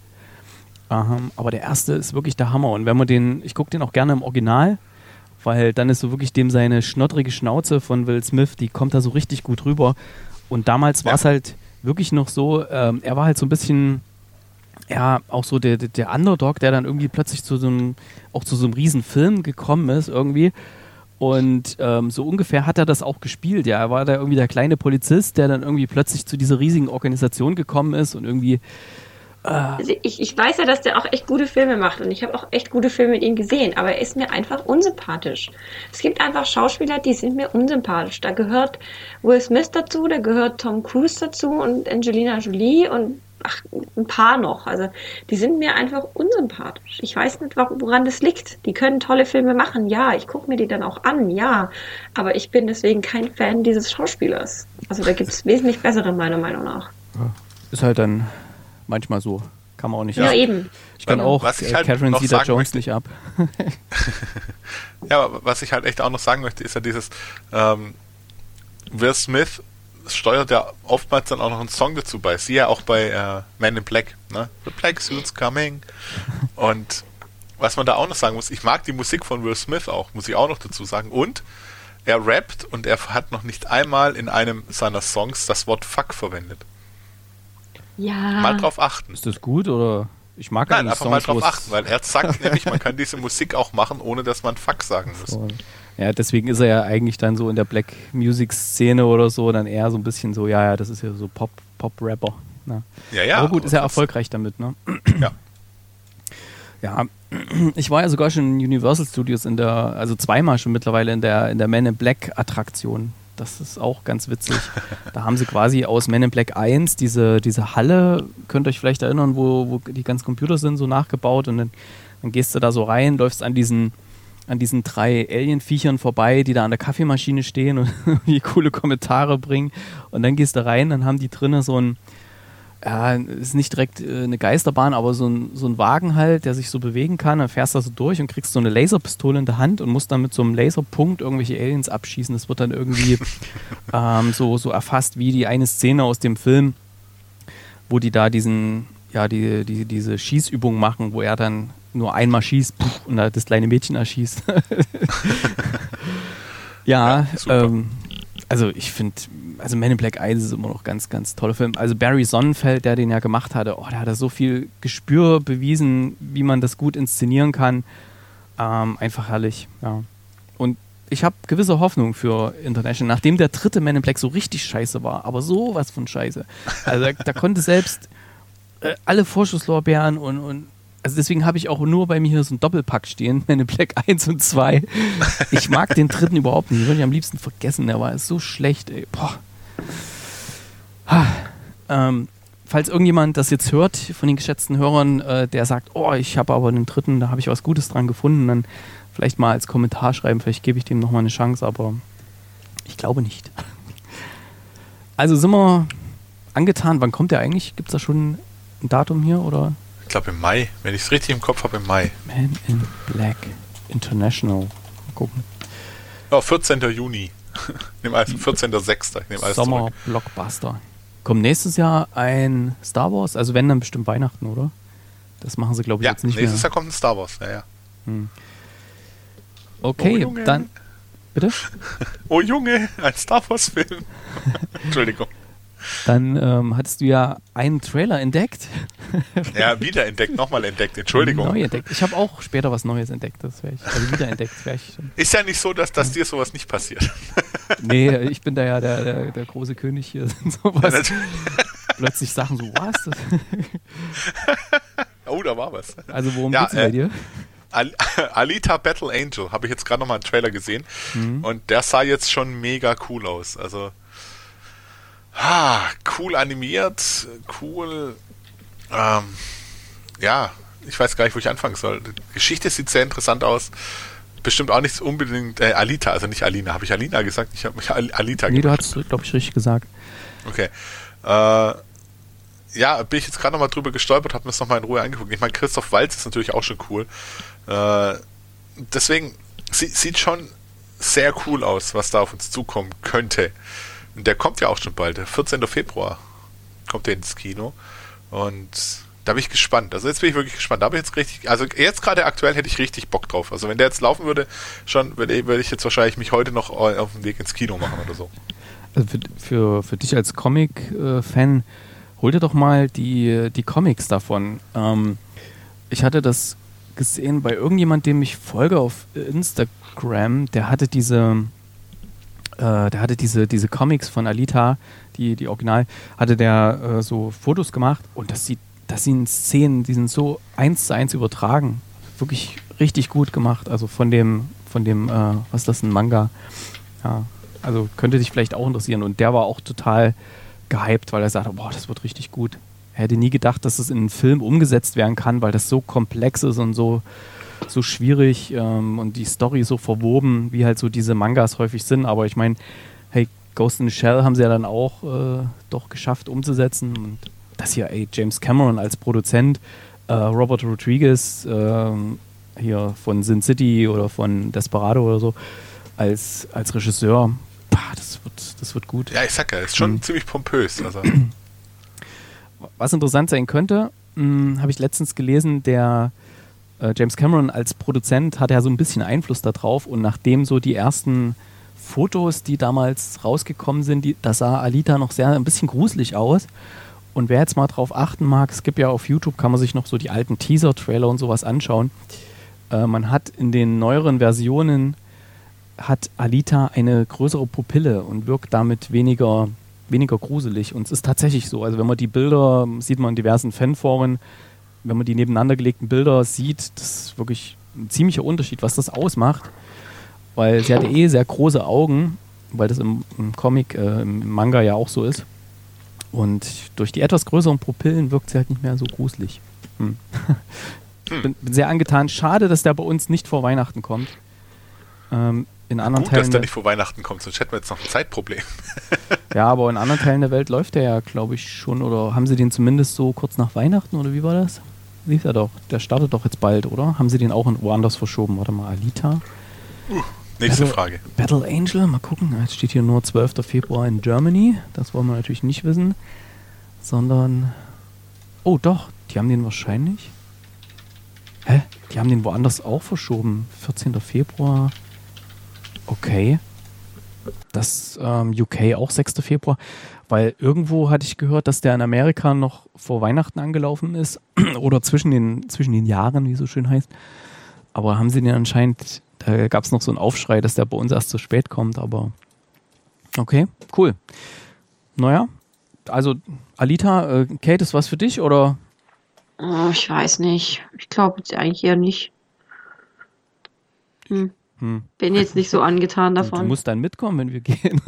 Ähm, aber der erste ist wirklich der Hammer. Und wenn man den, ich gucke den auch gerne im Original, weil dann ist so wirklich dem seine schnottrige Schnauze von Will Smith, die kommt da so richtig gut rüber. Und damals war es ja. halt wirklich noch so, ähm, er war halt so ein bisschen, ja, auch so der, der Underdog, der dann irgendwie plötzlich zu so einem, auch zu so einem riesen Film gekommen ist irgendwie. Und ähm, so ungefähr hat er das auch gespielt. Ja, er war da irgendwie der kleine Polizist, der dann irgendwie plötzlich zu dieser riesigen Organisation gekommen ist und irgendwie... Äh also ich, ich weiß ja, dass der auch echt gute Filme macht und ich habe auch echt gute Filme mit ihm gesehen, aber er ist mir einfach unsympathisch. Es gibt einfach Schauspieler, die sind mir unsympathisch. Da gehört Will Smith dazu, da gehört Tom Cruise dazu und Angelina Jolie und ach, ein paar noch. Also die sind mir einfach unsympathisch. Ich weiß nicht, woran das liegt. Die können tolle Filme machen, ja. Ich gucke mir die dann auch an, ja. Aber ich bin deswegen kein Fan dieses Schauspielers. Also da gibt es wesentlich bessere, meiner Meinung nach. Ist halt dann manchmal so. Kann man auch nicht. Ja, eben. Ich kann ja. auch was ich äh, halt Catherine Zeta-Jones möchte, nicht ab. Ja, aber was ich halt echt auch noch sagen möchte, ist ja dieses ähm, Will Smith steuert ja oftmals dann auch noch einen Song dazu bei. Sie ja auch bei äh, Man in Black, ne? The Black Suit's Coming. Und was man da auch noch sagen muss, ich mag die Musik von Will Smith auch, muss ich auch noch dazu sagen. Und er rappt und er hat noch nicht einmal in einem seiner Songs das Wort Fuck verwendet. Ja. Mal drauf achten. Ist das gut oder? Ich mag Nein, einfach Songs, mal drauf achten, weil er sagt nämlich, man kann diese Musik auch machen, ohne dass man Fuck sagen muss. So. Ja, deswegen ist er ja eigentlich dann so in der Black Music Szene oder so, dann eher so ein bisschen so, ja, ja, das ist ja so Pop, Pop-Rapper. Ne? Ja, ja. Aber gut, ist ja erfolgreich damit, ne? Ja. Ja, ich war ja sogar schon in Universal Studios in der, also zweimal schon mittlerweile in der, in der Man in Black Attraktion. Das ist auch ganz witzig. Da haben sie quasi aus Man in Black eins diese, diese Halle, könnt ihr euch vielleicht erinnern, wo, wo die ganzen Computer sind, so nachgebaut und dann, dann gehst du da so rein, läufst an diesen an diesen drei Alien-Viechern vorbei, die da an der Kaffeemaschine stehen und die coole Kommentare bringen. Und dann gehst du rein, dann haben die drinnen so ein, ja, ist nicht direkt äh, eine Geisterbahn, aber so ein, so ein Wagen halt, der sich so bewegen kann. Dann fährst du da so durch und kriegst so eine Laserpistole in der Hand und musst dann mit so einem Laserpunkt irgendwelche Aliens abschießen. Das wird dann irgendwie ähm, so, so erfasst wie die eine Szene aus dem Film, wo die da diesen, ja, die, die, diese Schießübung machen, wo er dann nur einmal schießt puff, und da das kleine Mädchen erschießt. ja, ja ähm, also ich finde, also Men in Black eins ist immer noch ganz, ganz toller Film. Also Barry Sonnenfeld, der den ja gemacht hatte, oh, der hat da so viel Gespür bewiesen, wie man das gut inszenieren kann. Ähm, einfach herrlich, ja. Und ich habe gewisse Hoffnung für International, nachdem der dritte Men in Black so richtig scheiße war, aber sowas von scheiße. Also da, da konnte selbst äh, alle Vorschusslorbeeren und, und also deswegen habe ich auch nur bei mir hier so ein Doppelpack stehen, Men in Black eins und zwei. Ich mag den dritten überhaupt nicht, den würde ich am liebsten vergessen, der war so schlecht, ey. Boah. Ha. Ähm, falls irgendjemand das jetzt hört, von den geschätzten Hörern, äh, der sagt, oh, ich habe aber den dritten, da habe ich was Gutes dran gefunden, dann vielleicht mal als Kommentar schreiben, vielleicht gebe ich dem nochmal eine Chance, aber ich glaube nicht. Also sind wir angetan, wann kommt der eigentlich? Gibt es da schon ein Datum hier, oder? Ich glaube im Mai, wenn ich es richtig im Kopf habe, im Mai. Men in Black International. Mal gucken. Ja, vierzehnten Juni. Also vierzehnten sechsten Sommer-Blockbuster. Kommt nächstes Jahr ein Star Wars? Also wenn, dann bestimmt Weihnachten, oder? Das machen sie, glaube ich, ja, jetzt nicht mehr. Ja, nächstes Jahr kommt ein Star Wars, ja, ja. Hm. Okay, oh, dann... Bitte? Oh Junge, ein Star Wars-Film. Entschuldigung. Dann ähm, hattest du ja einen Trailer entdeckt. Ja, wieder entdeckt, nochmal entdeckt, Entschuldigung. Neu entdeckt. Ich habe auch später was Neues entdeckt, das wäre ich, also wieder entdeckt. Wär ich Ist ja nicht so, dass, dass dir sowas nicht passiert. Nee, ich bin da ja der, der, der große König hier. Sowas. Ja, plötzlich Sachen so, was? Oh, da war was. Also worum ja, geht's bei äh, dir? Al- Alita Battle Angel, habe ich jetzt gerade nochmal einen Trailer gesehen. Mhm. Und der sah jetzt schon mega cool aus. Also Ah, cool animiert, cool, ähm, ja, ich weiß gar nicht, wo ich anfangen soll. Die Geschichte sieht sehr interessant aus. Bestimmt auch nicht unbedingt, äh, Alita, also nicht Alina. Habe ich Alina gesagt? Ich habe mich Al- Alita gesagt. Nee, gemacht. du hast, glaube ich, richtig gesagt. Okay. Äh, ja, bin ich jetzt gerade nochmal drüber gestolpert, habe mir das nochmal in Ruhe angeguckt. Ich meine, Christoph Waltz ist natürlich auch schon cool. Äh, deswegen, sie, sieht schon sehr cool aus, was da auf uns zukommen könnte. Und der kommt ja auch schon bald, der vierzehnten Februar kommt der ins Kino. Und da bin ich gespannt. Also jetzt bin ich wirklich gespannt. Da bin ich jetzt richtig, also jetzt gerade aktuell hätte ich richtig Bock drauf. Also wenn der jetzt laufen würde, schon würde, würde ich jetzt wahrscheinlich mich heute noch auf den Weg ins Kino machen oder so. Also für, für, für dich als Comic-Fan, hol dir doch mal die, die Comics davon. Ähm, ich hatte das gesehen bei irgendjemand, dem ich folge auf Instagram, der hatte diese... Der hatte diese, diese Comics von Alita, die, die Original, hatte der äh, so Fotos gemacht und das sieht, das sind Szenen, die sind so eins zu eins übertragen. Wirklich richtig gut gemacht. Also von dem, von dem, äh, was ist das, ein Manga? Ja, also könnte dich vielleicht auch interessieren. Und der war auch total gehypt, weil er sagte, boah, das wird richtig gut. Er hätte nie gedacht, dass es in einen Film umgesetzt werden kann, weil das so komplex ist und so so schwierig ähm, und die Story so verwoben, wie halt so diese Mangas häufig sind. Aber ich meine, hey, Ghost in the Shell haben sie ja dann auch äh, doch geschafft umzusetzen. Und das hier, ey, James Cameron als Produzent, äh, Robert Rodriguez äh, hier von Sin City oder von Desperado oder so als, als Regisseur, bah, das wird, das wird gut. Ja, ich sag ja, ist schon hm. ziemlich pompös. Also. Was interessant sein könnte, habe ich letztens gelesen, der James Cameron als Produzent hatte ja so ein bisschen Einfluss darauf und nachdem so die ersten Fotos, die damals rausgekommen sind, die, da sah Alita noch sehr ein bisschen gruselig aus und wer jetzt mal drauf achten mag, es gibt ja auf YouTube, kann man sich noch so die alten Teaser-Trailer und sowas anschauen. Äh, man hat in den neueren Versionen hat Alita eine größere Pupille und wirkt damit weniger, weniger gruselig und es ist tatsächlich so, also wenn man die Bilder, sieht man in diversen Fanforen, wenn man die nebeneinander gelegten Bilder sieht, das ist wirklich ein ziemlicher Unterschied, was das ausmacht. Weil sie hatte eh sehr große Augen, weil das im, im Comic, äh, im Manga ja auch so ist. Und durch die etwas größeren Pupillen wirkt sie halt nicht mehr so gruselig. Hm. bin, bin sehr angetan. Schade, dass der bei uns nicht vor Weihnachten kommt. Ähm, in anderen Gut, Teilen dass der der, nicht vor Weihnachten kommt, sonst hätten wir jetzt noch ein Zeitproblem. ja, aber in anderen Teilen der Welt läuft der ja, glaube ich, schon. Oder haben sie den zumindest so kurz nach Weihnachten, oder wie war das? Lief er doch. Der startet doch jetzt bald, oder? Haben sie den auch woanders verschoben? Warte mal, Alita? Uh, nächste Battle, Frage. Battle Angel, mal gucken. Jetzt steht hier nur zwölfter Februar in Germany. Das wollen wir natürlich nicht wissen. Sondern... Oh, doch. Die haben den wahrscheinlich... Hä? Die haben den woanders auch verschoben. vierzehnter Februar. Okay. Das ähm, U K auch sechster Februar. Weil irgendwo hatte ich gehört, dass der in Amerika noch vor Weihnachten angelaufen ist. Oder zwischen den, zwischen den Jahren, wie es so schön heißt. Aber haben sie den anscheinend... Da gab es noch so einen Aufschrei, dass der bei uns erst zu spät kommt. Aber okay, cool. Naja, also Alita, äh, Kate, ist was für dich, oder... Oh, ich weiß nicht. Ich glaube jetzt eigentlich eher nicht. Hm. Hm. Bin jetzt nicht so angetan Du davon. musst dann mitkommen, wenn wir gehen.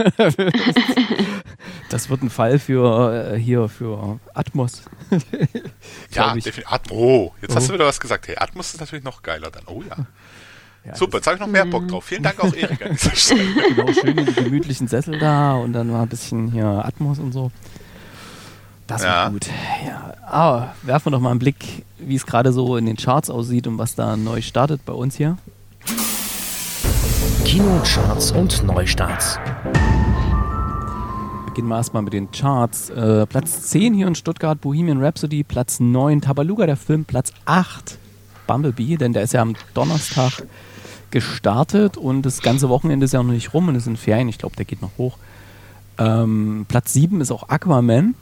Das wird ein Fall für äh, hier für Atmos. Ja, ich. definitiv. Atmos. Oh, jetzt Oh. hast du wieder was gesagt. Hey, Atmos ist natürlich noch geiler dann. Oh ja. Ja, Super, jetzt habe ich noch mehr Bock drauf. Vielen Dank auch, Erik, an dieser Stelle. Genau, schön in die gemütlichen Sessel da und dann mal ein bisschen hier Atmos und so. Das Ja. war gut. Ja, aber werfen wir doch mal einen Blick, wie es gerade so in den Charts aussieht und was da neu startet bei uns hier. Kinocharts und Neustarts. Beginnen wir erstmal mit den Charts. Äh, Platz zehn hier in Stuttgart, Bohemian Rhapsody. Platz neun, Tabaluga, der Film. Platz acht, Bumblebee, denn der ist ja am Donnerstag gestartet und das ganze Wochenende ist ja noch nicht rum und es sind Ferien. Ich glaube, der geht noch hoch. Ähm, Platz sieben ist auch Aquaman.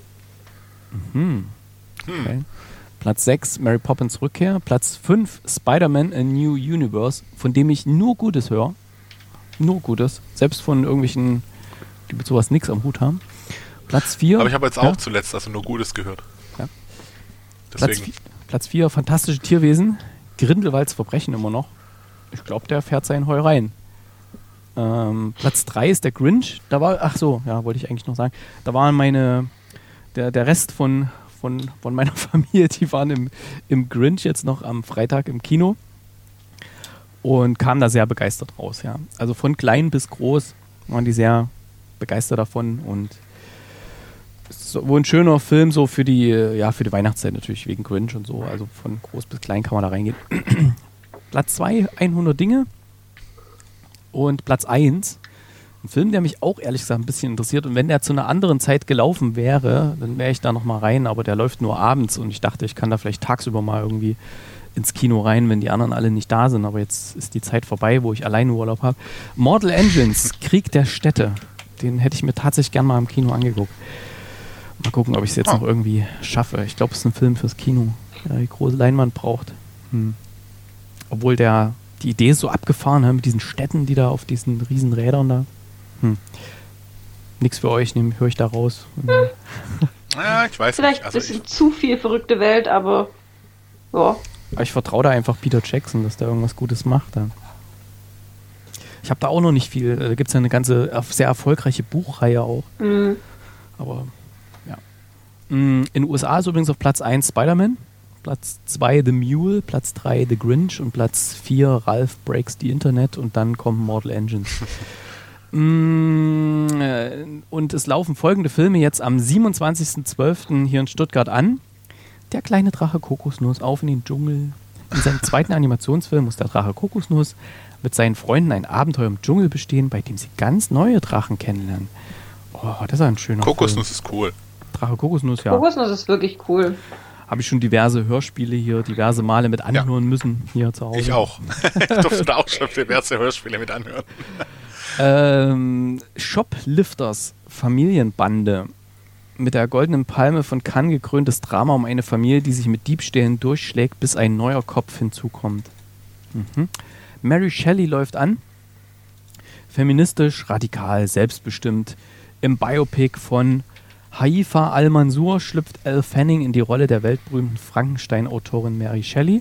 Mhm. Okay. Platz sechs, Mary Poppins Rückkehr. Platz fünf, Spider-Man A New Universe, von dem ich nur Gutes höre. Nur Gutes. Selbst von irgendwelchen, die mit sowas nichts am Hut haben. Platz vier. Aber ich habe jetzt auch ja, zuletzt also nur Gutes gehört. Ja. Platz, Deswegen. vi- Platz vier, Fantastische Tierwesen. Grindelwalds Verbrechen immer noch. Ich glaube, der fährt seinen Heu rein. Ähm, Platz drei ist der Grinch. Da war, ach so, ja, wollte ich eigentlich noch sagen. Da waren meine, der, der Rest von, von, von meiner Familie, die waren im, im Grinch jetzt noch am Freitag im Kino und kamen da sehr begeistert raus, ja. Also von klein bis groß waren die sehr begeistert davon und so, wohl ein schöner Film so für die, ja, für die Weihnachtszeit natürlich, wegen Grinch und so. Also von groß bis klein kann man da reingehen. Platz zwei, hundert Dinge. Und Platz eins, ein Film, der mich auch ehrlich gesagt ein bisschen interessiert. Und wenn der zu einer anderen Zeit gelaufen wäre, dann wäre ich da nochmal rein. Aber der läuft nur abends und ich dachte, ich kann da vielleicht tagsüber mal irgendwie ins Kino rein, wenn die anderen alle nicht da sind. Aber jetzt ist die Zeit vorbei, wo ich alleine Urlaub habe. Mortal Engines, Krieg der Städte. Den hätte ich mir tatsächlich gern mal im Kino angeguckt. Mal gucken, ob ich es jetzt Oh. noch irgendwie schaffe. Ich glaube, es ist ein Film fürs Kino, der die große Leinwand braucht. Hm. Obwohl der die Idee ist so abgefahren, ne, mit diesen Städten, die da auf diesen riesen Rädern da. Hm. Nix für euch, nehme höre ich da raus. Und, äh, Ja, ich weiß Vielleicht nicht. ein Also bisschen ich, zu viel verrückte Welt, aber ja. aber ich vertraue da einfach Peter Jackson, dass der irgendwas Gutes macht. Da. Ich habe da auch noch nicht viel. Da gibt es ja eine ganze äh, sehr erfolgreiche Buchreihe auch. Mhm. Aber ja. Mm, in den U S A ist übrigens auf Platz eins Spider-Man, Platz zwei The Mule, Platz drei The Grinch und Platz vier Ralph Breaks the Internet und dann kommen Mortal Engines. mm, äh, und es laufen folgende Filme jetzt am siebenundzwanzigsten zwölften hier in Stuttgart an. Der kleine Drache Kokosnuss auf in den Dschungel. In seinem zweiten Animationsfilm muss der Drache Kokosnuss mit seinen Freunden ein Abenteuer im Dschungel bestehen, bei dem sie ganz neue Drachen kennenlernen. Oh, das ist ein schöner Kokosnuss ist cool. Film. Drache Kokosnuss, ja. Kokosnuss ist wirklich cool. Habe ich schon diverse Hörspiele hier, diverse Male mit anhören müssen hier zu Hause. Ich auch. Ich durfte da auch schon diverse Hörspiele mit anhören. Ähm, Shoplifters Familienbande. Mit der Goldenen Palme von Cannes gekröntes Drama um eine Familie, die sich mit Diebstählen durchschlägt, bis ein neuer Kopf hinzukommt. Mhm. Mary Shelley läuft an. Feministisch, radikal, selbstbestimmt. Im Biopic von Haifa Al-Mansour schlüpft Elle Fanning in die Rolle der weltberühmten Frankenstein-Autorin Mary Shelley.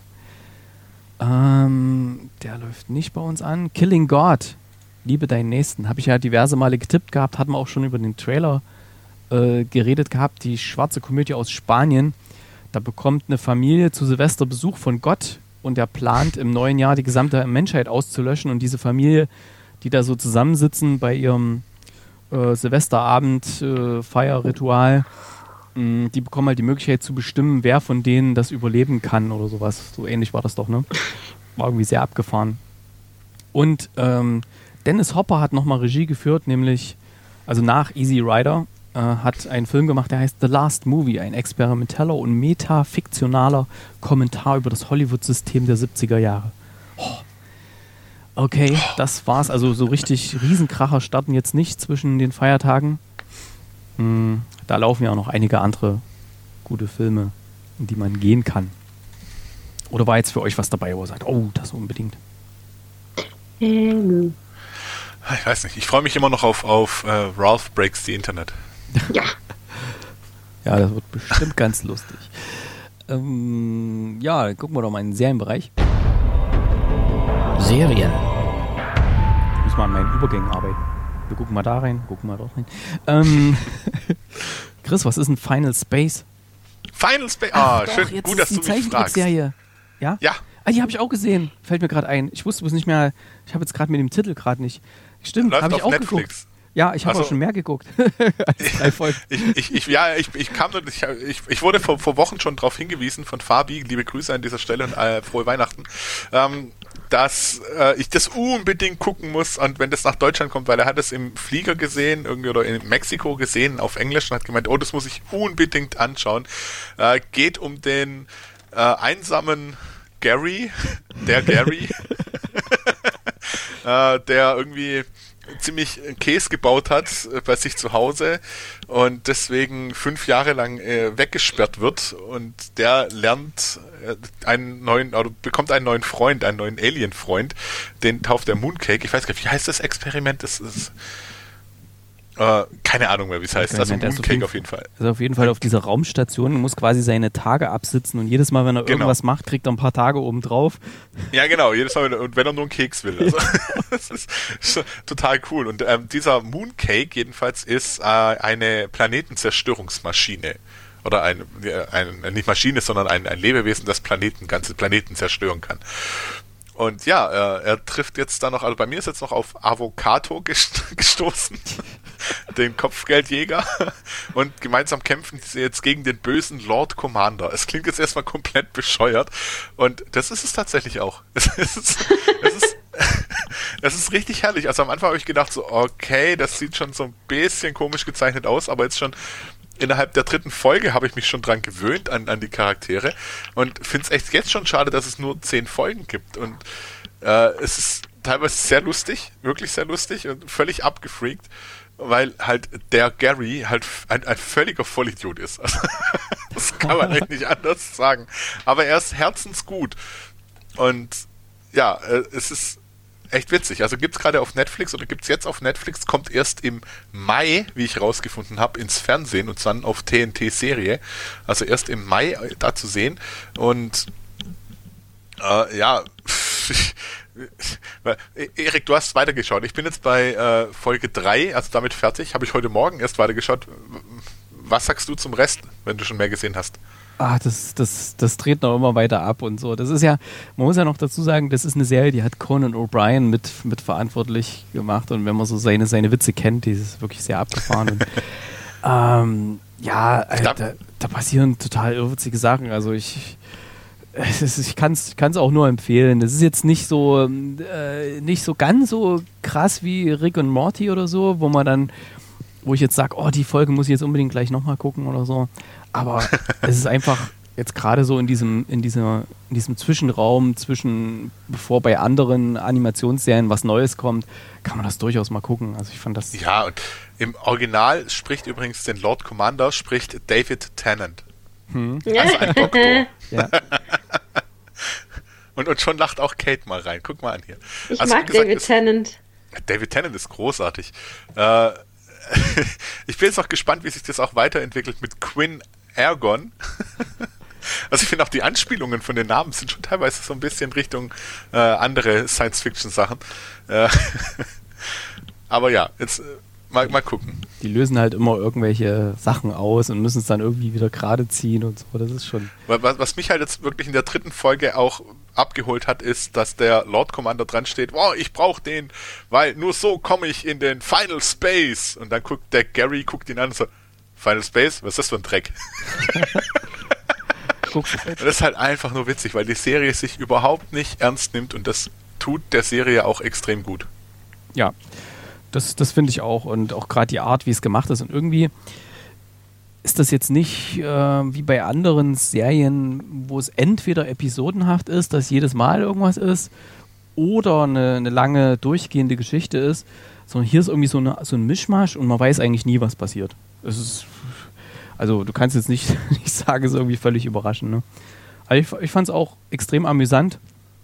Ähm, der läuft nicht bei uns an. Killing God, Liebe deinen Nächsten. Habe ich ja diverse Male getippt gehabt, hatten wir auch schon über den Trailer äh, geredet gehabt. Die schwarze Komödie aus Spanien. Da bekommt eine Familie zu Silvester Besuch von Gott und der plant im neuen Jahr die gesamte Menschheit auszulöschen und diese Familie, die da so zusammensitzen bei ihrem äh, Silvesterabend äh, Feierritual, mh, die bekommen halt die Möglichkeit zu bestimmen, wer von denen das überleben kann oder sowas. So ähnlich war das doch, ne? War irgendwie sehr abgefahren. Und ähm, Dennis Hopper hat nochmal Regie geführt, nämlich, also nach Easy Rider, äh, hat einen Film gemacht, der heißt The Last Movie, ein experimenteller und metafiktionaler Kommentar über das Hollywood-System der siebziger Jahre. Oh. Okay, das war's. Also so richtig Riesenkracher starten jetzt nicht zwischen den Feiertagen. Hm, da laufen ja auch noch einige andere gute Filme, in die man gehen kann. Oder war jetzt für euch was dabei, wo ihr sagt, oh, das unbedingt? Ähm. Ich weiß nicht, ich freue mich immer noch auf, auf äh, Ralph Breaks the Internet. Ja. Ja, das wird bestimmt ganz lustig. Ähm, ja, gucken wir doch mal in den Serienbereich. Serien. Ich muss mal an meinen Übergängen arbeiten. Wir gucken mal da rein, gucken mal dort rein. Ähm, Chris, was ist ein Final Space? Final Space, ah, Ach, schön, doch, jetzt gut, ist dass die du mich fragst. Zeichentrickserie. Ja? Ja. Ah, die habe ich auch gesehen. Fällt mir gerade ein. Ich wusste bloß nicht mehr, ich habe jetzt gerade mit dem Titel gerade nicht. Stimmt, Läuft habe ich auf auch Netflix. geguckt. Ja, ich habe Also, auch schon mehr geguckt. Drei Folgen. Ich, ich, ich, ja, ich, ich kam nur, ich, ich, ich wurde vor, vor Wochen schon darauf hingewiesen von Fabi, liebe Grüße an dieser Stelle und äh, frohe Weihnachten, ähm, dass äh, ich das unbedingt gucken muss und wenn das nach Deutschland kommt, weil er hat es im Flieger gesehen, irgendwie oder in Mexiko gesehen, auf Englisch und hat gemeint, oh, das muss ich unbedingt anschauen. Äh, geht um den äh, einsamen Gary, der Gary, äh, der irgendwie ziemlich Käse gebaut hat äh, bei sich zu Hause und deswegen fünf Jahre lang äh, weggesperrt wird und der lernt äh, einen neuen, oder bekommt einen neuen Freund, einen neuen Alien-Freund, den tauft er Mooncake. Ich weiß gar nicht, wie heißt das Experiment? Das ist äh, keine Ahnung mehr, wie es heißt. Also Mooncake auf jeden Fall. Also auf jeden Fall auf dieser Raumstation, muss quasi seine Tage absitzen und jedes Mal, wenn er Genau. irgendwas macht, kriegt er ein paar Tage oben drauf. Ja, genau, jedes Mal, wenn er, und wenn er nur einen Keks will. Also, das ist schon total cool. Und ähm, dieser Mooncake jedenfalls ist äh, eine Planetenzerstörungsmaschine. Oder ein, ein, nicht Maschine, sondern ein, ein Lebewesen, das Planeten, ganze Planeten zerstören kann. Und ja, er, er trifft jetzt dann noch, also bei mir ist jetzt noch auf Avocado gest- gestoßen, den Kopfgeldjäger, und gemeinsam kämpfen sie jetzt gegen den bösen Lord Commander. Es klingt jetzt erstmal komplett bescheuert und das ist es tatsächlich auch. Es ist, es ist, es ist richtig herrlich. Also am Anfang habe ich gedacht so, okay, das sieht schon so ein bisschen komisch gezeichnet aus, aber jetzt schon innerhalb der dritten Folge habe ich mich schon dran gewöhnt an, an die Charaktere und finde es echt jetzt schon schade, dass es nur zehn Folgen gibt und äh, es ist teilweise sehr lustig, wirklich sehr lustig und völlig abgefreakt, weil halt der Gary halt ein, ein völliger Vollidiot ist. Also, das kann man echt nicht anders sagen. Aber er ist herzensgut und ja, äh, es ist echt witzig. Also gibt es gerade auf Netflix oder gibt es jetzt auf Netflix, kommt erst im Mai, wie ich rausgefunden habe, ins Fernsehen und dann auf T N T-Serie. Also erst im Mai da zu sehen. Und äh, ja, Erik, du hast weitergeschaut. Ich bin jetzt bei äh, Folge drei, also damit fertig. Habe ich heute Morgen erst weitergeschaut. Was sagst du zum Rest, wenn du schon mehr gesehen hast? Ah, das, das, das dreht noch immer weiter ab und so. Das ist ja, man muss ja noch dazu sagen, das ist eine Serie, die hat Conan O'Brien mit, mit verantwortlich gemacht und wenn man so seine, seine Witze kennt, die ist wirklich sehr abgefahren. und, ähm, ja, Alter, da, da passieren total irrwitzige Sachen. Also ich, es ist, ich kann es ich auch nur empfehlen. Das ist jetzt nicht so, äh, nicht so ganz so krass wie Rick und Morty oder so, wo man dann, wo ich jetzt sage, oh, die Folge muss ich jetzt unbedingt gleich nochmal gucken oder so. Aber es ist einfach jetzt gerade so in diesem, in dieser, in diesem Zwischenraum, zwischen, bevor bei anderen Animationsserien was Neues kommt, kann man das durchaus mal gucken. Also ich fand das. Ja, und im Original spricht übrigens den Lord Commander, spricht David Tennant. Hm. Also ein Doktor. Ja. und, und schon lacht auch Kate mal rein. Guck mal an hier. Ich also, mag gesagt, David ist, Tennant. David Tennant ist großartig. Äh, ich bin jetzt auch gespannt, wie sich das auch weiterentwickelt mit Quinn Ergon. Also ich finde auch die Anspielungen von den Namen sind schon teilweise so ein bisschen Richtung äh, andere Science-Fiction-Sachen. Äh, aber ja, jetzt äh, mal, mal gucken. die lösen halt immer irgendwelche Sachen aus und müssen es dann irgendwie wieder gerade ziehen und so. Das ist schon... Was, was mich halt jetzt wirklich in der dritten Folge auch abgeholt hat, ist, dass der Lord Commander dran steht, wow, ich brauche den, weil nur so komme ich in den Final Space. Und dann guckt der Gary, guckt ihn an und so, Final Space? Was ist das für ein Dreck? Das ist halt einfach nur witzig, weil die Serie sich überhaupt nicht ernst nimmt und das tut der Serie auch extrem gut. Ja, das, das finde ich auch und auch gerade die Art, wie es gemacht ist und irgendwie ist das jetzt nicht äh, wie bei anderen Serien, wo es entweder episodenhaft ist, dass jedes Mal irgendwas ist oder eine, eine lange durchgehende Geschichte ist, sondern hier ist irgendwie so, eine, so ein Mischmasch und man weiß eigentlich nie, was passiert. Es ist, also du kannst jetzt nicht, nicht sagen, es ist irgendwie völlig überraschend. Ne? Aber ich, ich fand es auch extrem amüsant.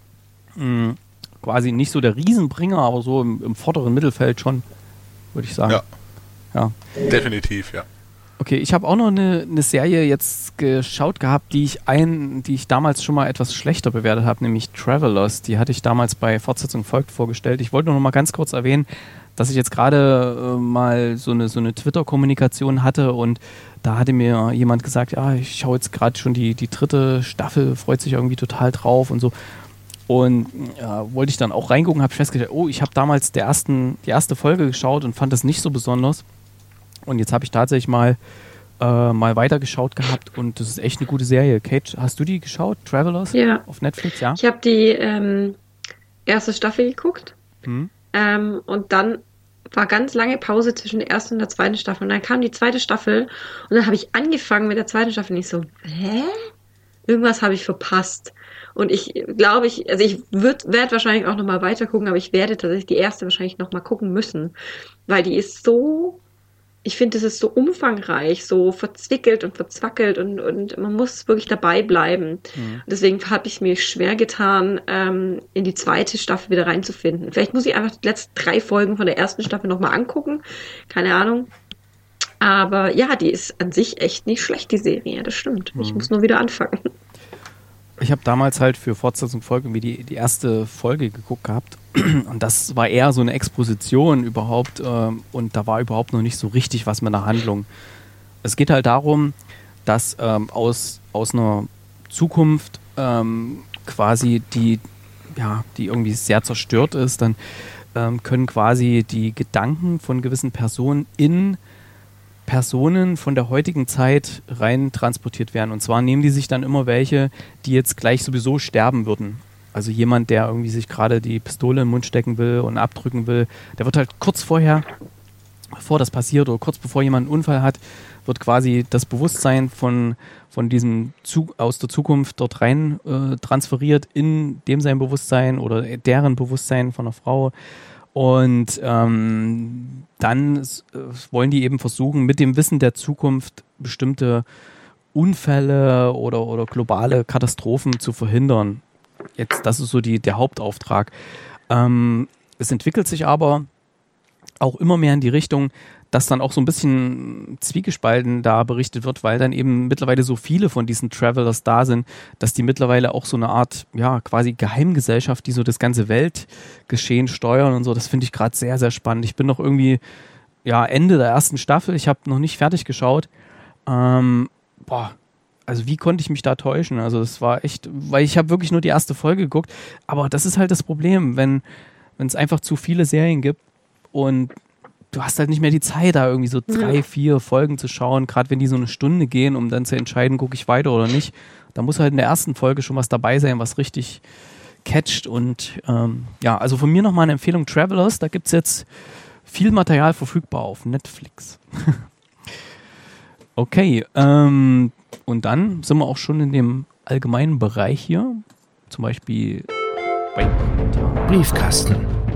Mhm. Quasi nicht so der Riesenbringer, aber so im, im vorderen Mittelfeld schon, würde ich sagen. Ja. Ja. Definitiv, ja. Okay, ich habe auch noch eine, eine Serie jetzt geschaut gehabt, die ich ein, die ich damals schon mal etwas schlechter bewertet habe, nämlich Travelers. Die hatte ich damals bei Fortsetzung folgt vorgestellt. Ich wollte nur noch mal ganz kurz erwähnen, dass ich jetzt gerade äh, mal so eine, so eine Twitter-Kommunikation hatte und da hatte mir jemand gesagt, ja, ich schaue jetzt gerade schon die, die dritte Staffel, freut sich irgendwie total drauf und so. Und ja, wollte ich dann auch reingucken, habe festgestellt, oh, ich habe damals der ersten, die erste Folge geschaut und fand das nicht so besonders. Und jetzt habe ich tatsächlich mal, äh, mal weitergeschaut gehabt und das ist echt eine gute Serie. Kate, hast du die geschaut? Travelers? Ja. Auf Netflix, ja? Ich habe die ähm, erste Staffel geguckt Hm. ähm, und dann war ganz lange Pause zwischen der ersten und der zweiten Staffel. Und dann kam die zweite Staffel und dann habe ich angefangen mit der zweiten Staffel und ich so, hä? Irgendwas habe ich verpasst. Und ich glaube, ich, also ich werde wahrscheinlich auch nochmal weiter gucken, aber ich werde tatsächlich die erste wahrscheinlich nochmal gucken müssen. Weil die ist so, ich finde, das ist so umfangreich, so verzwickelt und verzwackelt und, und man muss wirklich dabei bleiben. Mhm. Deswegen habe ich mir schwer getan, ähm, in die zweite Staffel wieder reinzufinden. Vielleicht muss ich einfach die letzten drei Folgen von der ersten Staffel nochmal angucken. Keine Ahnung. Aber ja, die ist an sich echt nicht schlecht, die Serie. Das stimmt. Mhm. Ich muss nur wieder anfangen. Ich habe damals halt für Fortsetzung folgt irgendwie die, die erste Folge geguckt gehabt und das war eher so eine Exposition überhaupt ähm, und da war überhaupt noch nicht so richtig was mit einer Handlung. Es geht halt darum, dass ähm, aus, aus einer Zukunft ähm, quasi die, ja, die irgendwie sehr zerstört ist, dann ähm, können quasi die Gedanken von gewissen Personen in Personen von der heutigen Zeit rein transportiert werden. Und zwar nehmen die sich dann immer welche, die jetzt gleich sowieso sterben würden. Also jemand, der irgendwie sich gerade die Pistole im Mund stecken will und abdrücken will, der wird halt kurz vorher, bevor das passiert oder kurz bevor jemand einen Unfall hat, wird quasi das Bewusstsein von, von diesem Zug aus der Zukunft dort rein äh, transferiert in dem sein Bewusstsein oder deren Bewusstsein von einer Frau. Und ähm, dann äh, wollen die eben versuchen, mit dem Wissen der Zukunft bestimmte Unfälle oder, oder globale Katastrophen zu verhindern. Jetzt, das ist so die, der Hauptauftrag. Ähm, es entwickelt sich aber auch immer mehr in die Richtung, dass dann auch so ein bisschen zwiegespalten da berichtet wird, weil dann eben mittlerweile so viele von diesen Travelers da sind, dass die mittlerweile auch so eine Art, ja, quasi Geheimgesellschaft, die so das ganze Weltgeschehen steuern und so, das finde ich gerade sehr, sehr spannend. Ich bin noch irgendwie, ja, Ende der ersten Staffel, ich habe noch nicht fertig geschaut. Ähm, boah, also wie konnte ich mich da täuschen? Also das war echt, weil ich habe wirklich nur die erste Folge geguckt, aber das ist halt das Problem, wenn wenn es einfach zu viele Serien gibt und du hast halt nicht mehr die Zeit, da irgendwie so drei, ja. vier Folgen zu schauen, gerade wenn die so eine Stunde gehen, um dann zu entscheiden, gucke ich weiter oder nicht. Da muss halt in der ersten Folge schon was dabei sein, was richtig catcht. Und ähm, ja, also von mir nochmal eine Empfehlung, Travelers, da gibt es jetzt viel Material verfügbar auf Netflix. Okay, ähm, und dann sind wir auch schon in dem allgemeinen Bereich hier, zum Beispiel bei Briefkasten.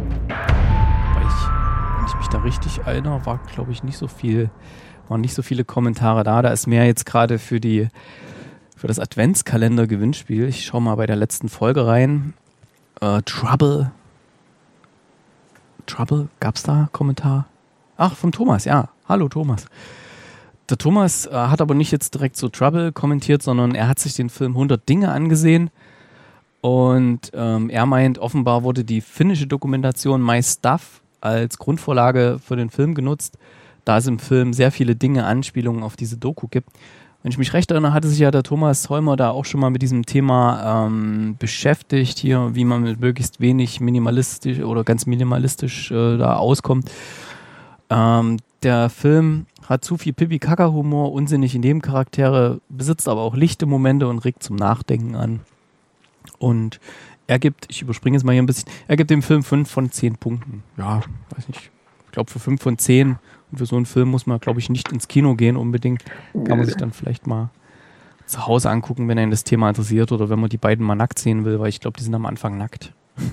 Wenn ich mich da richtig erinnere, war, glaube ich, nicht so viel, waren nicht so viele Kommentare da. Da ist mehr jetzt gerade für die, für das Adventskalender-Gewinnspiel. Ich schaue mal bei der letzten Folge rein. Äh, Trouble. Trouble, gab's da Kommentar? Ach, vom Thomas, ja. Hallo Thomas. Der Thomas äh, hat aber nicht jetzt direkt so Trouble kommentiert, sondern er hat sich den Film hundert Dinge angesehen. Und ähm, er meint, offenbar wurde die finnische Dokumentation My Stuff als Grundvorlage für den Film genutzt, da es im Film sehr viele Dinge, Anspielungen auf diese Doku gibt. Wenn ich mich recht erinnere, hatte sich ja der Thomas Holmer da auch schon mal mit diesem Thema ähm, beschäftigt, hier, wie man mit möglichst wenig minimalistisch oder ganz minimalistisch äh, da auskommt. Ähm, der Film hat zu viel Pipi-Kaka-Humor, unsinnige Nebencharaktere, besitzt aber auch lichte Momente und regt zum Nachdenken an. Und er gibt, ich überspringe jetzt mal hier ein bisschen, er gibt dem Film fünf von zehn Punkten. Ja, weiß nicht, ich glaube für fünf von zehn. Und für so einen Film muss man, glaube ich, nicht ins Kino gehen unbedingt. Kann man sich dann vielleicht mal zu Hause angucken, wenn einen das Thema interessiert oder wenn man die beiden mal nackt sehen will, weil ich glaube, die sind am Anfang nackt.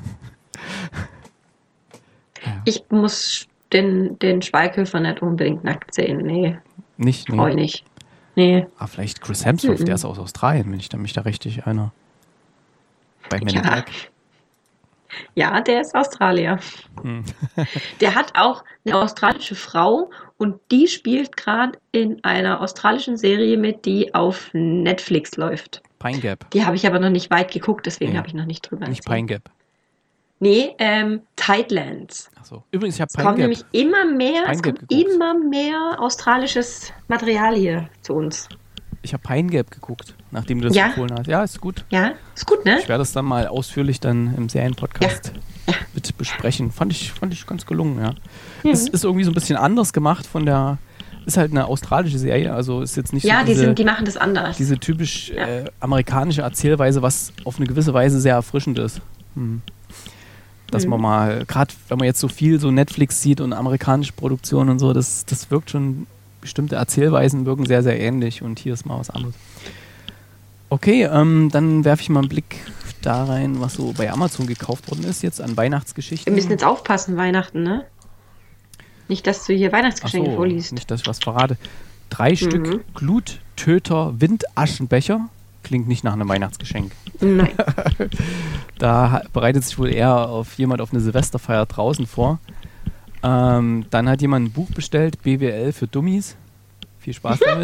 Ja. Ich muss den, den Schweighöfer nicht unbedingt nackt sehen. Nee. Nicht? Nee. Brauche ich nicht. Nee. Ah, vielleicht Chris Hemsworth, mhm. der ist aus Australien, wenn ich da mich da richtig einer. Bei Men in Black. Ja, der ist Australier. Hm. Der hat auch eine australische Frau und die spielt gerade in einer australischen Serie mit, die auf Netflix läuft. Pine Gap. Die habe ich aber noch nicht weit geguckt, deswegen nee. habe ich noch nicht drüber Nicht erzählt. Pine Gap. Nee, ähm, Tidelands. Ach so. Übrigens, ich habe Pine Gap. Es kommt nämlich immer mehr, Pine es Gap kommt geguckt. immer mehr australisches Material hier zu uns. Ich habe Pine Gap geguckt, nachdem du das ja. empfohlen hast. Ja, ist gut. Ja, ist gut, ne? Ich werde das dann mal ausführlich dann im Serienpodcast ja. Ja. mit besprechen. Fand ich, fand ich ganz gelungen, ja. Mhm. Es ist irgendwie so ein bisschen anders gemacht von der, ist halt eine australische Serie, also ist jetzt nicht ja, so die diese, sind, die machen das anders. diese typisch ja. äh, amerikanische Erzählweise, was auf eine gewisse Weise sehr erfrischend ist. Hm. Dass mhm. man mal, gerade wenn man jetzt so viel so Netflix sieht und amerikanische Produktionen und so, das, das wirkt schon, bestimmte Erzählweisen wirken sehr, sehr ähnlich und hier ist mal was anderes. Okay, ähm, dann werfe ich mal einen Blick da rein, was so bei Amazon gekauft worden ist, jetzt an Weihnachtsgeschichten. Wir müssen jetzt aufpassen, Weihnachten, ne? Nicht, dass du hier Weihnachtsgeschenke Ach so, vorliest. Nicht, dass ich was verrate. Drei mhm. Stück Gluttöter Windaschenbecher. Klingt nicht nach einem Weihnachtsgeschenk. Nein. Da bereitet sich wohl eher auf jemand auf eine Silvesterfeier draußen vor. Ähm, dann hat jemand ein Buch bestellt, B W L für Dummies. Viel Spaß damit.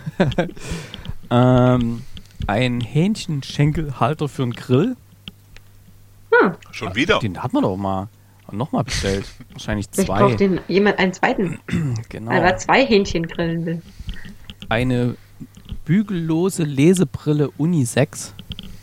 ähm, ein Hähnchenschenkelhalter für einen Grill. Hm. Schon wieder? Den hat man doch mal nochmal bestellt. Wahrscheinlich Vielleicht zwei. braucht den jemand einen zweiten. Genau. Weil er zwei Hähnchen grillen will. Eine bügellose Lesebrille Unisex.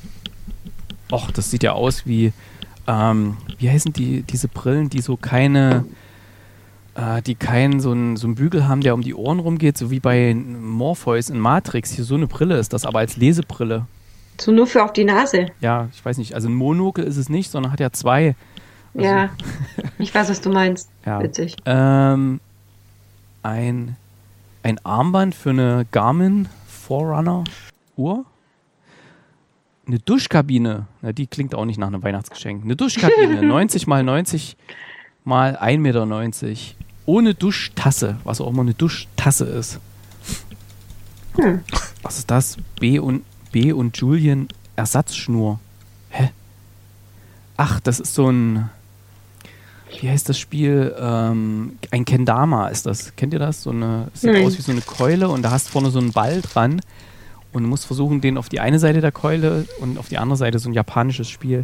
Och, das sieht ja aus wie, ähm, wie heißen die, diese Brillen, die so keine, äh, die keinen so einen so einen Bügel haben, der um die Ohren rumgeht, so wie bei Morpheus in Matrix. Hier so eine Brille ist das, aber als Lesebrille. So nur für auf die Nase? Ja, ich weiß nicht. Also ein Monokel ist es nicht, sondern hat ja zwei. Also, ja, ich weiß, was du meinst. Ja. Witzig. Ähm, ein, ein Armband für eine Garmin Forerunner Uhr. Eine Duschkabine. Na, die klingt auch nicht nach einem Weihnachtsgeschenk. Eine Duschkabine. neunzig mal neunzig mal ein Meter neunzig. Ohne Duschtasse. Was auch immer eine Duschtasse ist. Hm. Was ist das? B und, B und Julien Ersatzschnur. Hä? Ach, das ist so ein... Wie heißt das Spiel? Ähm, ein Kendama ist das. Kennt ihr das? So eine, sieht Nein. aus wie so eine Keule und da hast vorne so einen Ball dran und du musst versuchen, den auf die eine Seite der Keule und auf die andere Seite so ein japanisches Spiel.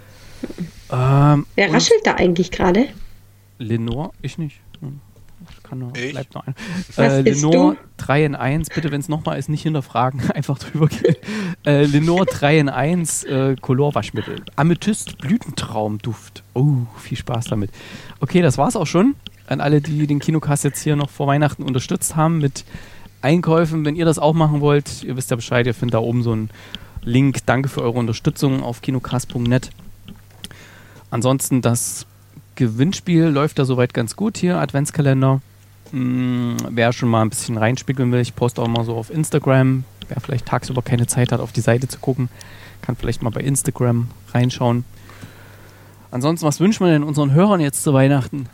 Ähm, Wer raschelt da eigentlich gerade? Lenore? Ich nicht. Hm. Kann nur, Ich? bleibt noch ein. Was Äh, isst Lenore du? drei in eins, bitte, wenn es nochmal ist, nicht hinterfragen, einfach drüber gehen. Äh, Lenore drei in eins äh, Colorwaschmittel. Amethyst Blütentraumduft. Oh, viel Spaß damit. Okay, das war's auch schon. An alle, die den Kinocast jetzt hier noch vor Weihnachten unterstützt haben mit Einkäufen. Wenn ihr das auch machen wollt, ihr wisst ja Bescheid, ihr findet da oben so einen Link. Danke für eure Unterstützung auf kinocast punkt net. Ansonsten das Gewinnspiel läuft da soweit ganz gut hier, Adventskalender. Hm, wer schon mal ein bisschen reinspiegeln will, ich poste auch mal so auf Instagram. Wer vielleicht tagsüber keine Zeit hat, auf die Seite zu gucken, kann vielleicht mal bei Instagram reinschauen. Ansonsten, was wünschen wir denn unseren Hörern jetzt zu Weihnachten?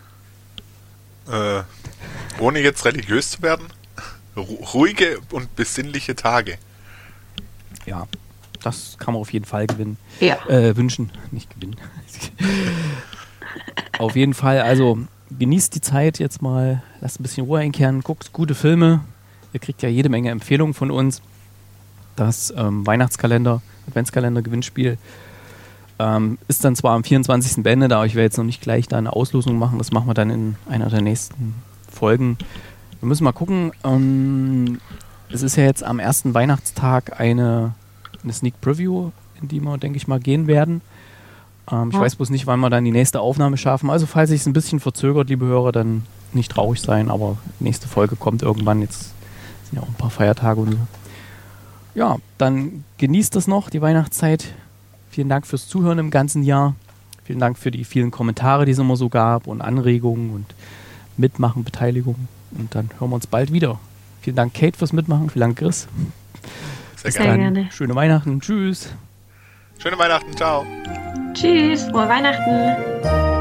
Äh, ohne jetzt religiös zu werden, ru- ruhige und besinnliche Tage. Ja, das kann man auf jeden Fall gewinnen. Ja. Äh, wünschen, nicht gewinnen. Auf jeden Fall, also genießt die Zeit jetzt mal, lasst ein bisschen Ruhe einkehren, guckt gute Filme. Ihr kriegt ja jede Menge Empfehlungen von uns. Das ähm, Weihnachtskalender, Adventskalender-Gewinnspiel ähm, ist dann zwar am vierundzwanzigsten beendet, aber ich werde jetzt noch nicht gleich da eine Auslosung machen. Das machen wir dann in einer der nächsten Folgen. Wir müssen mal gucken. Ähm, es ist ja jetzt am ersten Weihnachtstag eine, eine Sneak Preview, in die wir, denke ich mal, gehen werden. Ähm, ich Ja. weiß bloß nicht, wann wir dann die nächste Aufnahme schaffen. Also falls sich es ein bisschen verzögert, liebe Hörer, dann nicht traurig sein, aber nächste Folge kommt irgendwann. Jetzt sind ja auch ein paar Feiertage und so. Ja, dann genießt das noch, die Weihnachtszeit. Vielen Dank fürs Zuhören im ganzen Jahr. Vielen Dank für die vielen Kommentare, die es immer so gab und Anregungen und Mitmachen, Beteiligung. Und dann hören wir uns bald wieder. Vielen Dank, Kate, fürs Mitmachen. Vielen Dank, Chris. Sehr Sehr gerne. gerne. Schöne Weihnachten. Tschüss. Schöne Weihnachten, ciao. Tschüss, frohe Weihnachten.